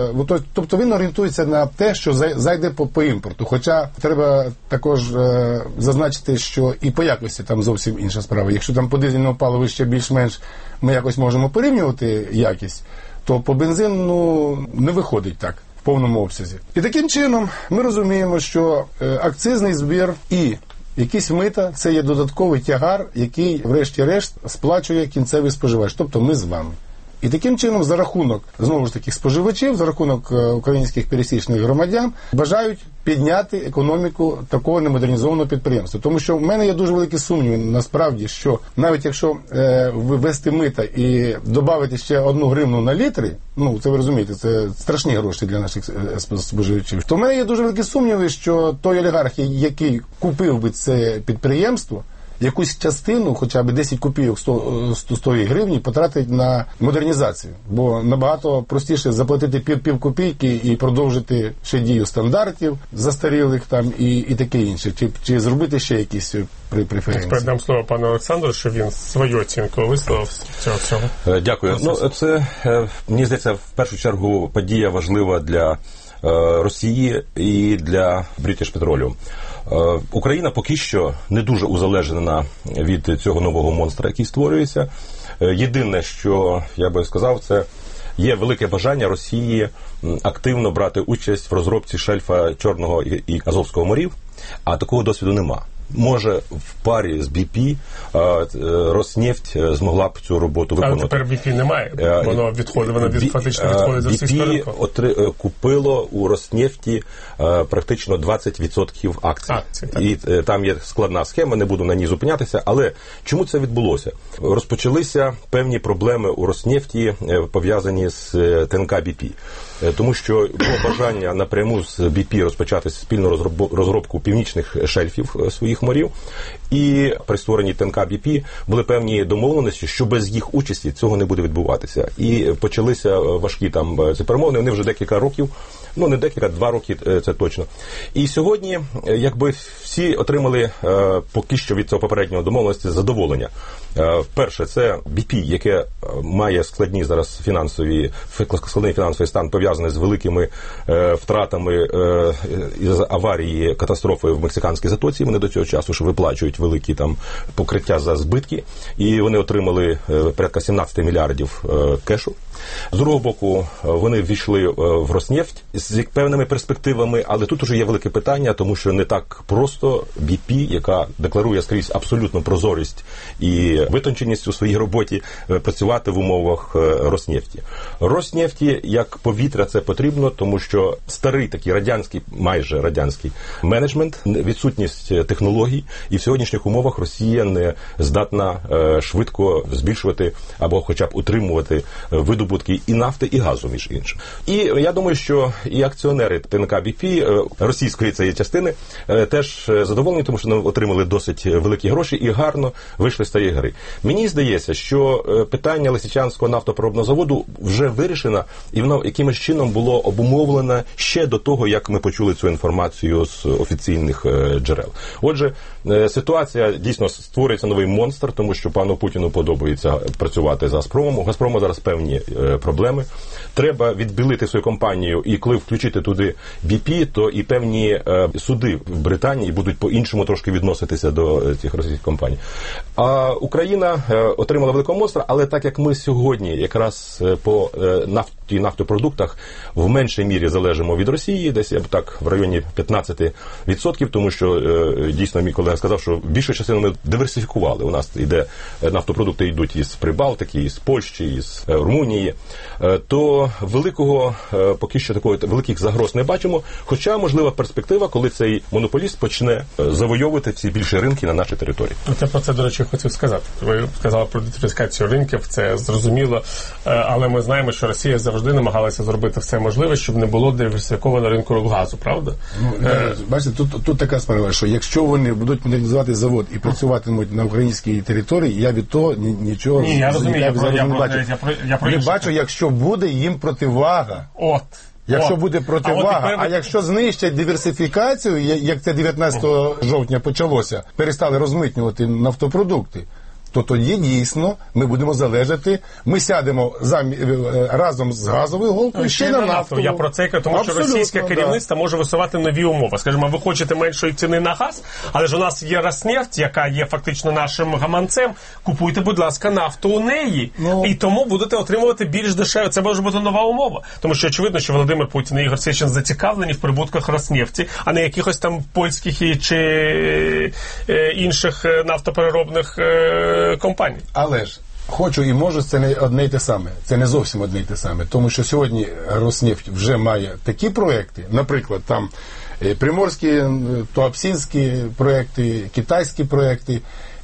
тобто він орієнтується на те, що зайде по імпорту. Хоча треба також зазначити, що і по якості там зовсім інша справа. Якщо там по дизельному паливу ще більш-менш ми якось можемо порівнювати якість, то по бензину не виходить так в повному обсязі. І таким чином ми розуміємо, що акцизний збір і якісь мита – це є додатковий тягар, який врешті-решт сплачує кінцевий споживач, тобто ми з вами. І таким чином за рахунок, знову ж таки, споживачів, за рахунок українських пересічних громадян бажають підняти економіку такого немодернізованого підприємства. Тому що в мене є дуже великі сумніви, насправді, що навіть якщо ввести мита і додати ще 1 гривну на літри, це ви розумієте, це страшні гроші для наших споживачів, то в мене є дуже великі сумніви, що той олігарх, який купив би це підприємство, якусь частину, хоча б 10 копійок 100 гривні, потратить на модернізацію. Бо набагато простіше заплатити пів копійки і продовжити ще дію стандартів застарілих там і таке інше. Чи зробити ще якісь преференції. Передам слово пану Олександру, що він свою оцінку висловив цього. Дякую. Це, мені здається, в першу чергу подія важлива для Росії і для British Petroleum. Україна поки що не дуже узалежнена від цього нового монстра, який створюється. Єдине, що я би сказав, це є велике бажання Росії активно брати участь в розробці шельфа Чорного і Азовського морів, а такого досвіду нема. Може, в парі з BP Роснефть змогла б цю роботу виконати. Але тепер BP немає, воно фактично відходить з російського ринку. BP купило у Роснефті практично 20% акцій. І там є складна схема, не буду на ній зупинятися, але чому це відбулося? Розпочалися певні проблеми у Роснефті, пов'язані з ТНК BP. Тому що було бажання напряму з BP розпочати спільну розробку північних шельфів своїх морів, і при створенні ТНК BP були певні домовленості, що без їх участі цього не буде відбуватися. І почалися важкі там ці перемовини, вони вже декілька років, не декілька, 2 роки це точно. І сьогодні, якби всі отримали поки що від цього попереднього домовленості задоволення. Перше, це BP, яке має складний фінансовий стан, пов'язаний з великими втратами із аварії, катастрофи в Мексиканській затоці. Вони до цього часу ж виплачують великі там покриття за збитки, і вони отримали порядка 17 мільярдів кешу. З другого боку, вони ввійшли в Роснефть з певними перспективами, але тут уже є велике питання, тому що не так просто BP, яка декларує скрізь абсолютну прозорість і витонченість у своїй роботі, працювати в умовах Роснефті. Роснефті як повітря це потрібно, тому що старий такий радянський, майже радянський менеджмент, відсутність технологій, і в сьогоднішніх умовах Росія не здатна швидко збільшувати або хоча б утримувати видобутки і нафти, і газу, між іншим. І я думаю, що і акціонери ТНК BP, російської цієї частини, теж задоволені, тому що отримали досить великі гроші і гарно вийшли з цієї гри. Мені здається, що питання Лисичанського нафтопереробного заводу вже вирішено, і воно якимось чином було обумовлено ще до того, як ми почули цю інформацію з офіційних джерел. Отже, ситуація дійсно створюється новий монстр, тому що пану Путіну подобається працювати з Газпромом. У Газпрому зараз певні проблеми. Треба відбілити свою компанію, і коли включити туди BP, то і певні суди в Британії будуть по-іншому трошки відноситися до цих російських компаній. А Україна отримала великого монстра, але так як ми сьогодні якраз по нафті і нафтопродуктах в меншій мірі залежимо від Росії, десь я б так в районі 15%, тому що дійсно мій колега сказав, що більшу частину ми диверсифікували. У нас іде нафтопродукти йдуть із Прибалтики, із Польщі, із Румунії, то великого, поки що такої великих загроз не бачимо, хоча можлива перспектива, коли цей монополіст почне завойовувати всі більші ринки на нашій території. Я про це, до речі, хотів сказати. Ви сказали про диверсифікацію ринків, це зрозуміло, але ми знаємо, що Росія завжди намагалася зробити все можливе, щоб не було диверсифіковано ринку газу, правда? Бачите, тут така справа, що якщо вони будуть модернізувати завод і працюватимуть на українській території, я від того нічого я розумію, не бачу, якщо буде їм противага. Якщо буде противага, а якщо знищать диверсифікацію, як це 19 жовтня почалося, перестали розмитнювати нафтопродукти, то тоді дійсно ми будемо залежати, ми сядемо разом з газовою голкою ще на нафту. Я про це кажу, тому що російське керівництво може висувати нові умови. Скажімо, ви хочете меншої ціни на газ, але ж у нас є Роснефть, яка є фактично нашим гаманцем, купуйте, будь ласка, нафту у неї. І тому будете отримувати більш дешево. Це може бути нова умова. Тому що очевидно, що Володимир Путін і Ігор Сечин зацікавлені в прибутках Роснефті, а не якихось там польських чи інших нафтопереробних компаній. Але ж хочу і можу, це не одне й те саме. Це не зовсім одне й те саме. Тому що сьогодні Роснефть вже має такі проекти, наприклад, там приморські, туапсинські проекти, китайські проекти.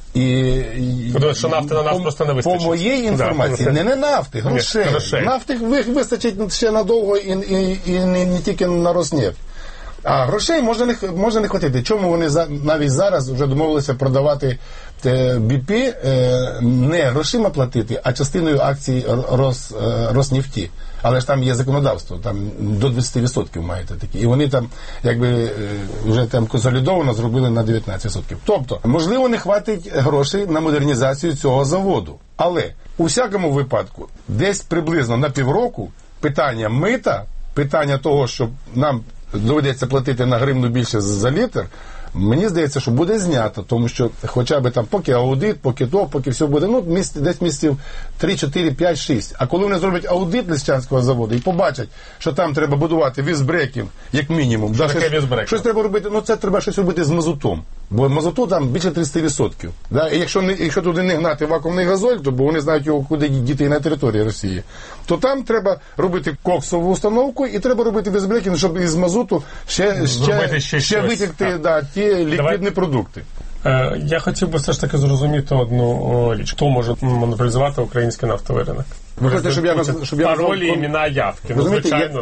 Що нафти на нас просто не вистачить. По моїй інформації, не нафти, грошей. Нафти вистачить ще надовго і не тільки на Роснефть. А грошей може не хватити. Чому вони навіть зараз вже домовилися продавати BP не грошима платити, а частиною акцій Роснефті. Але ж там є законодавство, там до 20% маєте такі. І вони там якби вже там консолідовано зробили на 19%. Тобто, можливо, не хватить грошей на модернізацію цього заводу. Але у всякому випадку, десь приблизно на півроку питання мита, питання того, що нам доведеться платити на гривну більше за літр, мені здається, що буде знято, тому що хоча б там поки аудит, поки все буде, десь місяців 3, 4, 5, 6. А коли вони зроблять аудит Лисичанського заводу і побачать, що там треба будувати візбрекінг, як мінімум, щось треба робити, це треба щось робити з мазутом. Бо мазуту там більше 30%. Да? І якщо туди не гнати вакуумний газоль, то бо вони знають його, куди діти на території Росії, то там треба робити коксову установку і треба робити візбрекінг, щоб із мазуту ще витягти ті ліквідні продукти. Я хотів би все ж таки зрозуміти одну річ. Хто може монополізувати український нафтовий ринок? Ви хочете, щоб я паролі, імена, явки. Звичайно,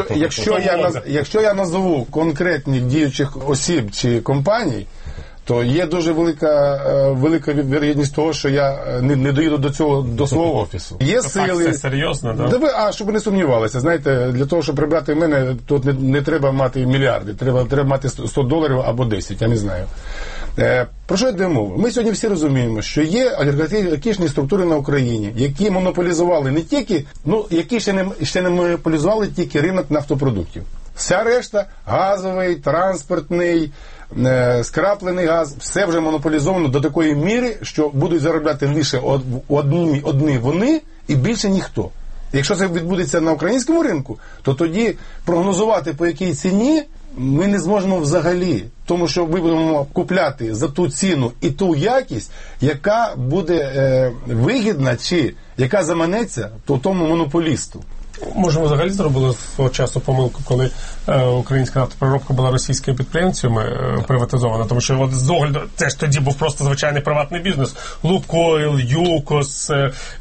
якщо я назву конкретних діючих осіб чи компаній, то є дуже велика вірогідність того, що я не доїду до свого офісу. Є сили. Це серйозно, так? А щоб ви не сумнівалися, знаєте, для того, щоб прибрати мене, тут не треба мати мільярди, треба мати $100 або 10, я не знаю. Про що йде мова? Ми сьогодні всі розуміємо, що є олігархічні структури на Україні, які монополізували не тільки, які ще не монополізували тільки ринок нафтопродуктів. Вся решта, газовий, транспортний, скраплений газ, все вже монополізовано до такої міри, що будуть заробляти лише одні вони і більше ніхто. Якщо це відбудеться на українському ринку, то тоді прогнозувати, по якій ціні, ми не зможемо взагалі. Тому що ми будемо купляти за ту ціну і ту якість, яка буде вигідна чи яка заманеться тому монополісту. Може, ми взагалі зробили свого часу помилку, коли українська нафтопереробка була російськими підприємцями приватизована, тому що от з огляду, це ж тоді був просто звичайний приватний бізнес. Лукойл, ЮКОС,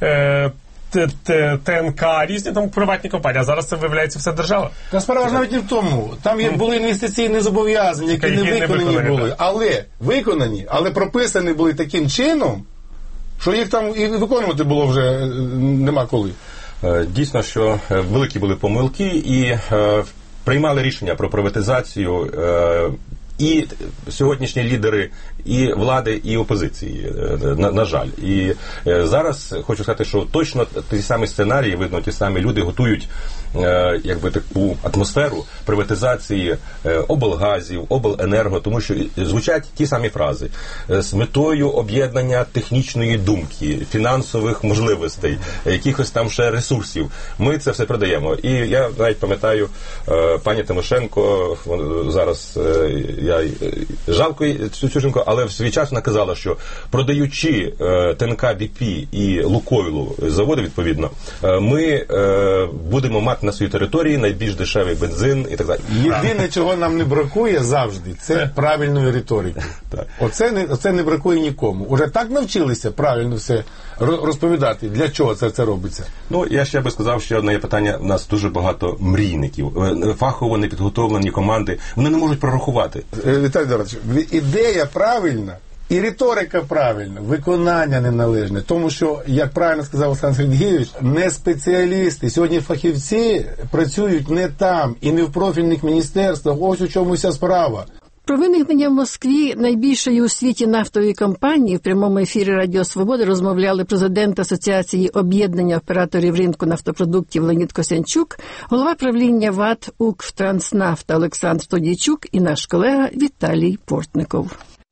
ТНК, різні там приватні компанії, а зараз це виявляється все держава. Та справа ж навіть не в тому. Там були інвестиційні зобов'язання, які не виконані були. Але прописані були таким чином, що їх там і виконувати було вже нема коли. Дійсно, що великі були помилки і приймали рішення про приватизацію і сьогоднішні лідери і влади, і опозиції, на жаль. І зараз хочу сказати, що точно ті самі сценарії, видно, ті самі люди готують якби таку атмосферу приватизації облгазів, обленерго, тому що звучать ті самі фрази з метою об'єднання технічної думки, фінансових можливостей, якихось там ще ресурсів. Ми це все продаємо. І я навіть пам'ятаю пані Тимошенко, зараз я жалко цю жінку, але в свій час вона казала, що продаючи ТНК БП і Лукойлу заводи, відповідно, ми будемо мати на своїй території найбільш дешевий бензин і так далі. Єдине, чого нам не бракує завжди, це правильної риторики. Оце не бракує нікому. Уже так навчилися правильно все розповідати, для чого це робиться. Ну, я ще би сказав, ще одне є питання. У нас дуже багато мрійників, фахово непідготовлені команди, вони не можуть прорахувати. Віталій Доротович, ідея правильна, і риторика правильна, виконання неналежне. Тому що, як правильно сказав Олександр Сергійович, не спеціалісти. Сьогодні фахівці працюють не там і не в профільних міністерствах. Ось у чому вся справа. Про виникнення в Москві найбільшої у світі нафтової компанії в прямому ефірі Радіо Свобода розмовляли президент Асоціації об'єднання операторів ринку нафтопродуктів Леонід Косянчук, голова правління ВАТ «Укртранснафта» Олександр Тодійчук і наш колега Віталій Портников.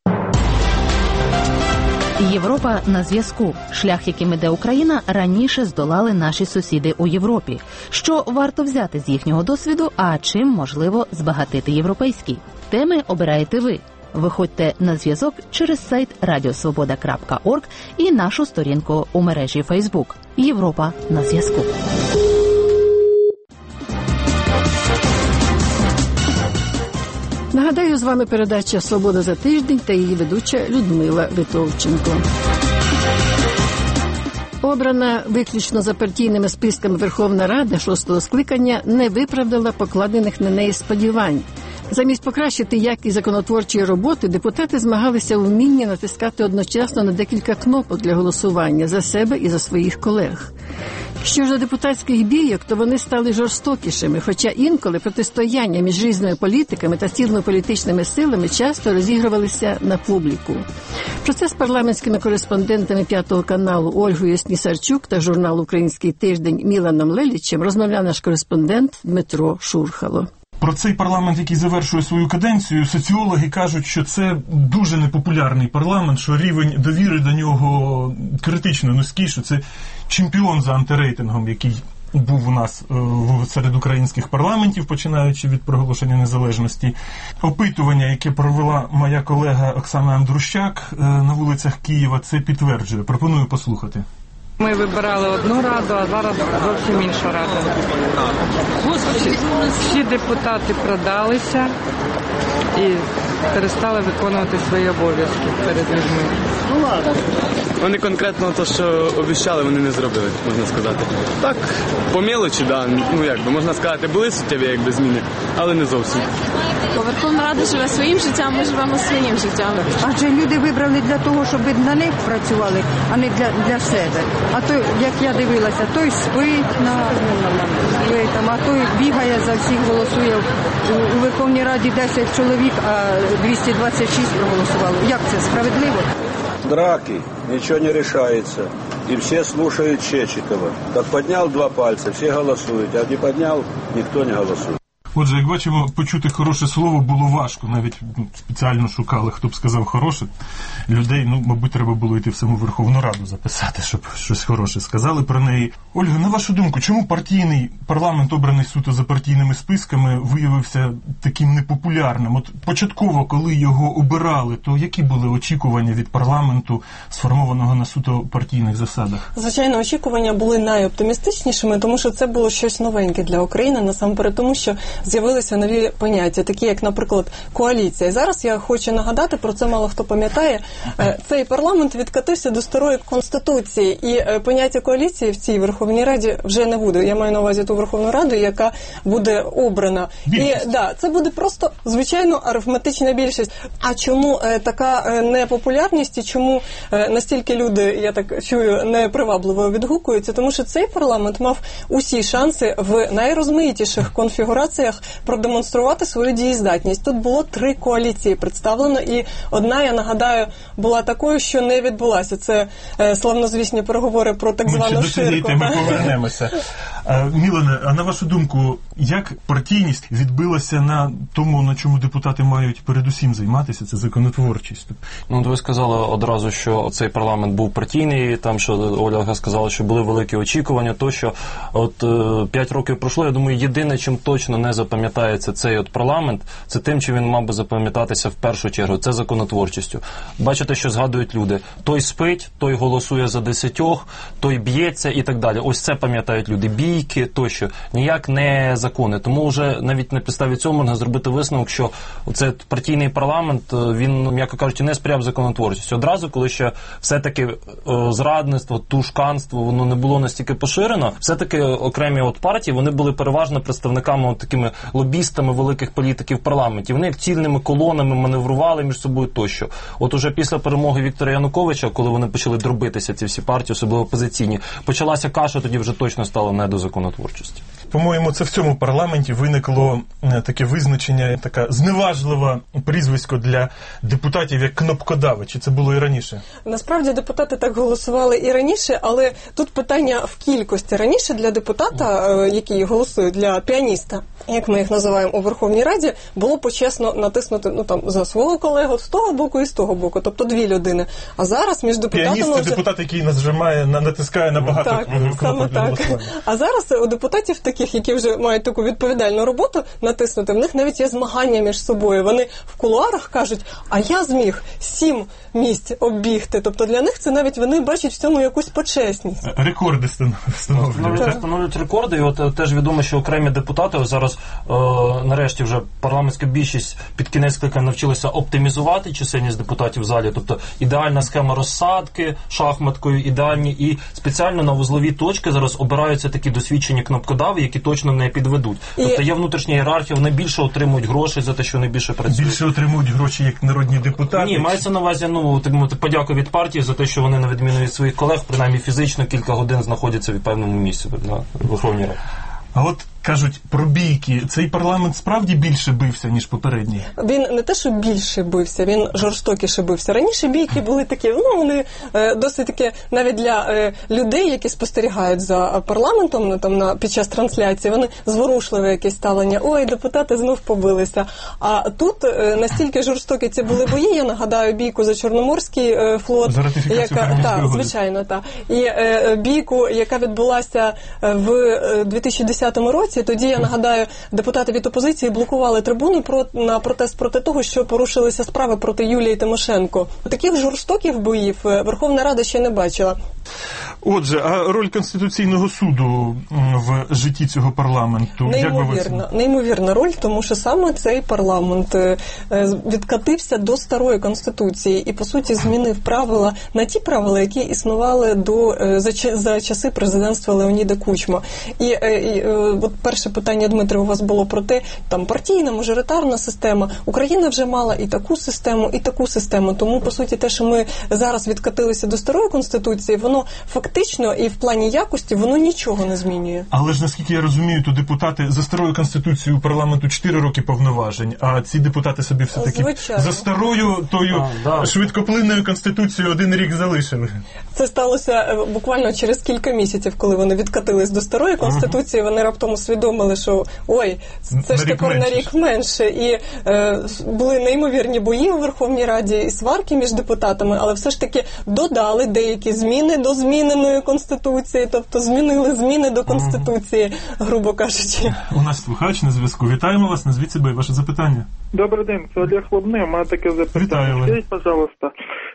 Європа на зв'язку. Шлях, яким іде Україна, раніше здолали наші сусіди у Європі. Що варто взяти з їхнього досвіду, а чим можливо збагатити європейський? Теми обираєте ви. Виходьте на зв'язок через сайт radiosvoboda.org і нашу сторінку у мережі Facebook. Європа на зв'язку. Нагадаю, з вами передача «Свобода за тиждень» та її ведуча Людмила Витовченко. Обрана виключно за партійними списками Верховна Рада 6-го скликання не виправдала покладених на неї сподівань. Замість покращити якість законотворчої роботи, депутати змагалися у вмінні натискати одночасно на декілька кнопок для голосування за себе і за своїх колег. Що ж до депутатських бійок, то вони стали жорстокішими, хоча інколи протистояння між різними політиками та цілими політичними силами часто розігрувалися на публіку. Про це з парламентськими кореспондентами П'ятого каналу Ольгою Снісарчук та журналу «Український тиждень» Міланом Лелічем розмовляв наш кореспондент Дмитро Шурхало. Про цей парламент, який завершує свою каденцію, соціологи кажуть, що це дуже непопулярний парламент, що рівень довіри до нього критично низький, що це чемпіон за антирейтингом, який був у нас серед українських парламентів, починаючи від проголошення незалежності. Опитування, яке провела моя колега Оксана Андрущак на вулицях Києва, це підтверджує. Пропоную послухати. Ми вибирали одну раду, а зараз зовсім інша рада. Всі депутати продалися і перестали виконувати свої обов'язки перед людьми. Вони конкретно те, що обіцяли, вони не зробили, можна сказати. Так, по мелочі, да, ну якби, можна сказати, були суттєві зміни, але не зовсім. Верховна Рада живе своїм життям, ми живемо своїм життям. Адже люди вибрали для того, щоб на них працювали, а не для себе. А той, як я дивилася, той спить, а той бігає за всіх, голосує. У Верховній Раді 10 чоловік, а 226 проголосували. Як це, справедливо? Драки, ничего не решается. И все слушают Чечетова. Так поднял 2 пальца, все голосуют, а не поднял, никто не голосует. Отже, як бачимо, почути хороше слово було важко. Навіть спеціально шукали, хто б сказав хороше. Людей, мабуть, треба було йти в саму Верховну Раду записати, щоб щось хороше сказали про неї. Ольга, на вашу думку, чому партійний парламент, обраний суто за партійними списками, виявився таким непопулярним? От початково, коли його обирали, то які були очікування від парламенту, сформованого на суто партійних засадах? Звичайно, очікування були найоптимістичнішими, тому що це було щось новеньке для України, насамперед тому, що з'явилися нові поняття, такі як, наприклад, коаліція. І зараз я хочу нагадати, про це мало хто пам'ятає, цей парламент відкатився до старої конституції, і поняття коаліції в цій Верховній Раді вже не буде. Я маю на увазі ту Верховну Раду, яка буде обрана. Більшість. І це буде просто, звичайно, арифметична більшість. А чому така непопулярність і чому настільки люди, я так чую, непривабливо відгукуються? Тому що цей парламент мав усі шанси в найрозмаїтіших конфігураціях продемонструвати свою дієздатність. Тут було 3 коаліції представлено, і одна, я нагадаю, була такою, що не відбулася. Це славнозвісні переговори про так звану ширку. Ми повернемося. Мілане, а на вашу думку, як партійність відбилася на тому, на чому депутати мають передусім займатися, це законотворчість? Ви сказали одразу, що цей парламент був партійний, там, що Ольга сказала, що були великі очікування, то, що 5 років пройшло, я думаю, єдине, чим точно не запам'ятається цей парламент, це тим, чим він мав би запам'ятатися в першу чергу, це законотворчістю. Бачите, що згадують люди. Той спить, той голосує за 10, той б'ється і так далі. Ось це пам'ятають люди. Бійки тощо. Ніяк не закони. Тому вже навіть на підставі цього можна зробити висновок, що цей партійний парламент, він, м'яко кажучи, не сприяв законотворчості. Одразу, коли ще все-таки зрадництво, тушканство, воно не було настільки поширено, все-таки окремі партії, вони були переважно представниками такими лобістами великих політиків в парламенті. Вони як цільними колонами маневрували між собою тощо. От уже після перемоги Віктора Януковича, коли вони почали дробитися, ці всі партії, особливо опозиційні, почалася каша, тоді вже точно стало не до законотворчості. По-моєму, це в цьому парламенті виникло таке визначення, таке зневажливе прізвисько для депутатів, як кнопкодави. Чи це було і раніше? Насправді депутати так голосували і раніше, але тут питання в кількості. Раніше для депутата, який голосує, для піаніста, як ми їх називаємо у Верховній Раді, було почесно натиснути за свого колегу з того боку і з того боку, тобто 2 людини. А зараз між депутатами... Піаніст – це депутат, який натискає на багато кнопок для голосування. А зараз у депутатів таких, які вже мають таку відповідальну роботу натиснути, в них навіть є змагання між собою. Вони в кулуарах кажуть, а я зміг 7 місць оббігти. Тобто для них це навіть вони бачать в цьому якусь почесність. Рекорди встановлюють. Встановлюють рекорди, і от теж відомо, що окремі депутати зараз нарешті вже парламентська більшість під кінець скликання навчилася оптимізувати чисельність депутатів в залі. Тобто ідеальна схема розсадки шахматкою, ідеальні, і спеціально на вузлові точки зараз обираються такі досвідчені кнопкодави, які точно не підведуть. Тобто є внутрішня ієрархія, вони більше отримують грошей за те, що вони більше працюють. Більше отримують гроші як народні депутати? Ні, мається на увазі, подяку від партії за те, що вони, на відміну від своїх колег, принаймні фізично кілька годин знаходяться в певному місці на Верховній Раді. А от кажуть про бійки. Цей парламент справді більше бився, ніж попередній? Він не те, що більше бився, він жорстокіше бився. Раніше бійки були такі, вони досить такі, навіть для людей, які спостерігають за парламентом, під час трансляції, вони зворушливе якесь ставлення. Ой, депутати знов побилися. А тут настільки жорстокі ці були бої, я нагадаю бійку за Чорноморський флот. За ратифікацію Кримської угоди. Звичайно, так. І бійку, яка відбулася в 2010 році, тоді, я нагадаю, депутати від опозиції блокували трибуну на протест проти того, що порушилися справи проти Юлії Тимошенко. Таких жорстоких боїв Верховна Рада ще не бачила. Отже, а роль Конституційного суду в житті цього парламенту? Неймовірна роль, тому що саме цей парламент відкатився до старої Конституції і, по суті, змінив правила на ті правила, які існували за часи президентства Леоніда Кучма. І от перше питання, Дмитре, у вас було про те, партійна, мажоритарна система. Україна вже мала і таку систему, тому, по суті, те, що ми зараз відкатилися до старої Конституції, воно фактично і в плані якості воно нічого не змінює. Але ж, наскільки я розумію, то депутати за старою Конституцією парламенту 4 роки повноважень, а ці депутати собі все-таки за старою швидкоплинною Конституцією 1 рік залишили. Це сталося буквально через кілька місяців, коли вони відкатились до старої Конституції, вони раптом усвідомили, що це ж тепер на рік менше. І були неймовірні бої у Верховній Раді і сварки між депутатами, але все ж таки додали деякі зміни до зміненої Конституції, тобто змінили зміни до Конституції, грубо кажучи. У нас слухач на зв'язку. Вітаємо вас, назвіть себе і ваше запитання. Добрий день, це Олег Лобний, у мене таке запитання. Вітаю. Скажіть, пожалуйста,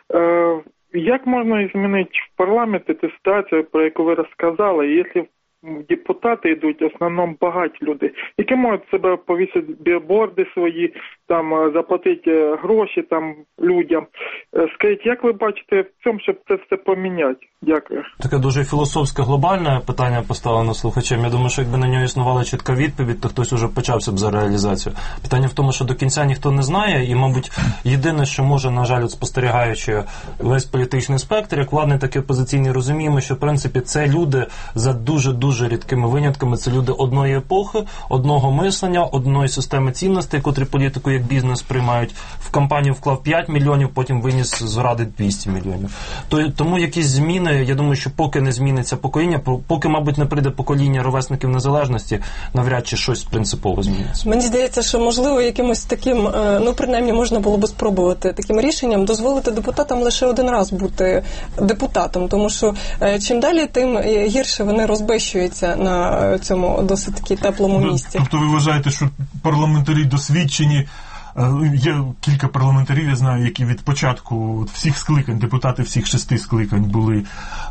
як можна змінити в парламенті ту ситуацію, про яку ви розказали, якщо депутати йдуть, в основному багаті люди, які можуть себе повісити білборди свої, там, заплатити гроші там людям. Скажіть, як ви бачите в цьому, щоб це все поміняти? Дякую. Таке дуже філософське, глобальне питання поставлено слухачем. Я думаю, що якби на нього існувала чітка відповідь, то хтось уже почався б за реалізацію. Питання в тому, що до кінця ніхто не знає, і, мабуть, єдине, що може, на жаль, спостерігаючи весь політичний спектр, як владний, так і опозиційний, розуміємо, що, в принципі, це люди за дуже рідкими винятками, це люди одної епохи, одного мислення, одної системи цінностей, котрі політику як бізнес приймають. В кампанію вклав 5 мільйонів, потім виніс з Ради 200 мільйонів. Тому якісь зміни, я думаю, що поки не зміниться покоління, поки, мабуть, не прийде покоління ровесників незалежності, навряд чи щось принципово зміниться. Мені здається, що, можливо, якимось таким, принаймні, можна було б спробувати таким рішенням дозволити депутатам лише один раз бути депутатом, тому що чим далі, тим гірше вони розбещуються на цьому досить таки теплому місці. Тобто ви вважаєте, що парламентарі досвідчені, є кілька парламентарів, я знаю, які від початку всіх скликань, депутати всіх 6 скликань були,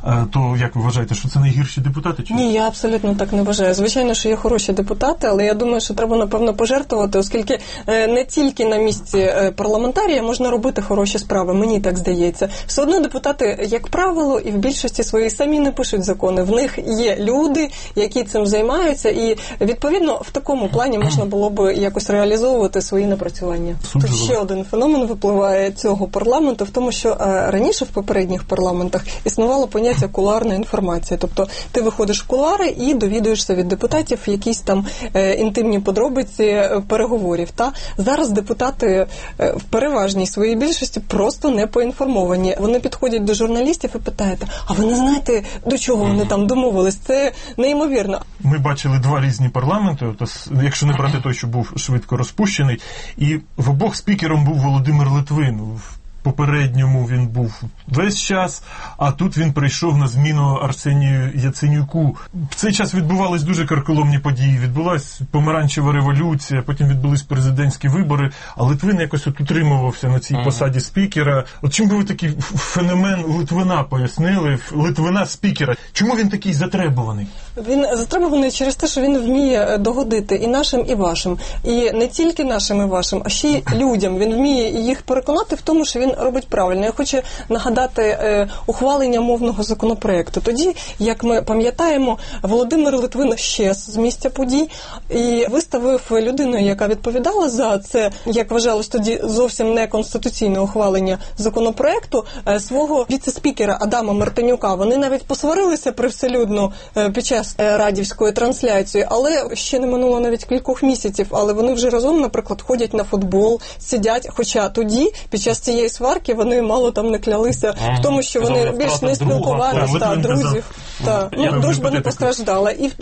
то як ви вважаєте, що це найгірші депутати? Чи? Ні, я абсолютно так не вважаю. Звичайно, що є хороші депутати, але я думаю, що треба, напевно, пожертвувати, оскільки не тільки на місці парламентарія можна робити хороші справи, мені так здається. Все одно депутати, як правило, і в більшості своїй самі не пишуть закони. В них є люди, які цим займаються, і, відповідно, в такому плані можна було б якось реалізовувати свої напрацювання. Тут ще один феномен випливає цього парламенту в тому, що раніше в попередніх парламентах існувало поняття кулуарна інформація. Тобто ти виходиш в кулуари і довідуєшся від депутатів якісь там інтимні подробиці переговорів. Зараз депутати в переважній своїй більшості просто не поінформовані. Вони підходять до журналістів і питають, а ви не знаєте, до чого вони там домовились? Це неймовірно. Ми бачили 2 різні парламенти, якщо не брати той, що був швидко розпущений, і в обох спікером був Володимир Литвин. В попередньому він був весь час, а тут він прийшов на зміну Арсенію Яценюку. В цей час відбувались дуже карколомні події. Відбулась помаранчева революція, потім відбулись президентські вибори, а Литвин якось утримувався на цій посаді спікера. От чим би ви такий феномен Литвина пояснили? Литвина спікера. Чому він такий затребуваний? Він затребуваний через те, що він вміє догодити і нашим, і вашим. І не тільки нашим і вашим, а ще й людям. Він вміє їх переконати в тому, що він робить правильно. Я хочу нагадати ухвалення мовного законопроекту. Тоді, як ми пам'ятаємо, Володимир Литвин щез з місця подій і виставив людину, яка відповідала за це, як вважалось тоді, зовсім не конституційне ухвалення законопроекту, свого віце-спікера Адама Мартинюка. Вони навіть посварилися привселюдно під час радівської трансляції, але ще не минуло навіть кількох місяців, але вони вже разом, наприклад, ходять на футбол, сидять, хоча тоді, під час цієї сварки, вони мало там не клялися в тому, що вони більш не спілкувалися, друзів. Дружба не постраждала. І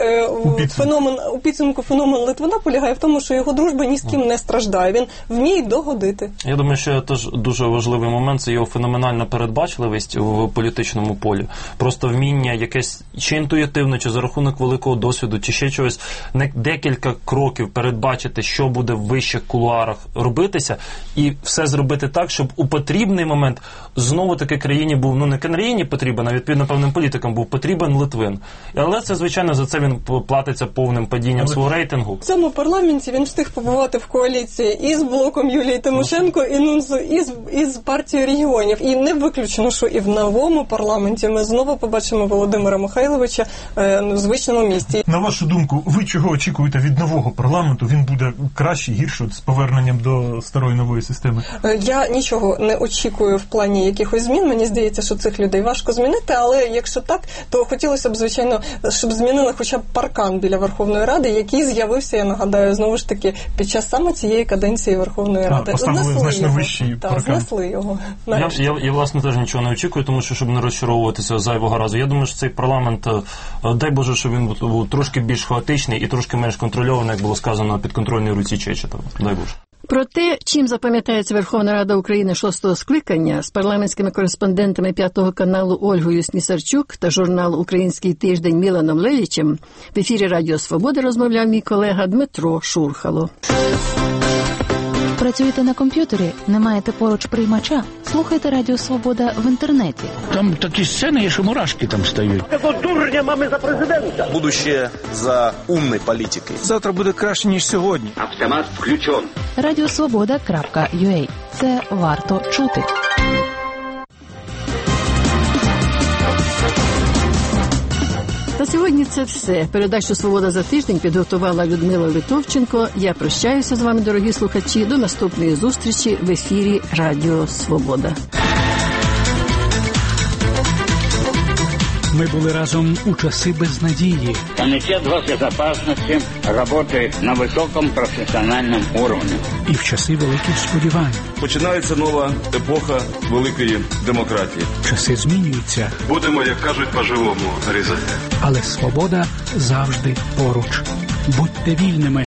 у підсумку феномен Литвина полягає в тому, що його дружба ні з ким не страждає. Він вміє догодити. Я думаю, що теж дуже важливий момент – це його феноменальна передбачливість в політичному полі. Просто вміння якесь чи інтуїтивно, чи за рахунок великого досвіду, чи ще чогось, декілька кроків передбачити, що буде в вищих кулуарах робитися, і все зробити так, щоб у потрібний момент знову-таки країні був, не країні потрібен, а відповідно певним політикам був потрібен Литвин. Але це, звичайно, за це він платиться повним падінням свого рейтингу. В цьому парламенті він встиг побувати в коаліції і з блоком Юлії Тимошенко, і з партією регіонів. І не виключено, що і в новому парламенті ми знову побачимо Володимира Михайловича в звичному місці. На вашу думку, ви чого очікуєте від нового парламенту? Він буде кращий, гірший з поверненням до старої нової системи? Я нічого не очікую в плані якихось змін. Мені здається, що цих людей важко змінити, але якщо так, то хотілося б, звичайно, щоб змінили хоча б паркан біля Верховної Ради, який з'явився, я нагадаю, знову ж таки, під час саме цієї каденції Верховної Ради. Поставили значно вищий паркан. Знесли його. Я, власне, теж нічого не очікую, тому що, щоб не розчаровуватися зайвого разу. Я думаю, що цей парламент Дай Боже, щоб він був трошки більш хаотичний і трошки менш контрольований, як було сказано, підконтрольній руці Чечетова. Дай Боже. Про те, чим запам'ятається Верховна Рада України 6-го скликання, з парламентськими кореспондентами 5-го каналу Ольгою Снісарчук та журналу «Український тиждень» Міланом Лелічем в ефірі Радіо Свобода розмовляв мій колега Дмитро Шурхало. Працюєте на комп'ютері? Не маєте поруч приймача? Слухайте Радіо Свобода в інтернеті. Там такі сцени є, що мурашки там стають. Такого дурня mamy за президента. Будущее за умной політикою. Завтра буде краще, ніж сьогодні. Автомат включен. Радіосвобода.ua. Це варто чути. На сьогодні це все. Передачу «Свобода за тиждень» підготувала Людмила Литовченко. Я прощаюся з вами, дорогі слухачі. До наступної зустрічі в ефірі Радіо Свобода. Ми були разом у часи безнадії. Комитет госбезопасности работает на высоком профессиональном уровне. І в часи великих сподівань. Починається нова епоха великої демократії. Часи змінюються. Будемо, як кажуть, по-живому різати. Але свобода завжди поруч. Будьте вільними.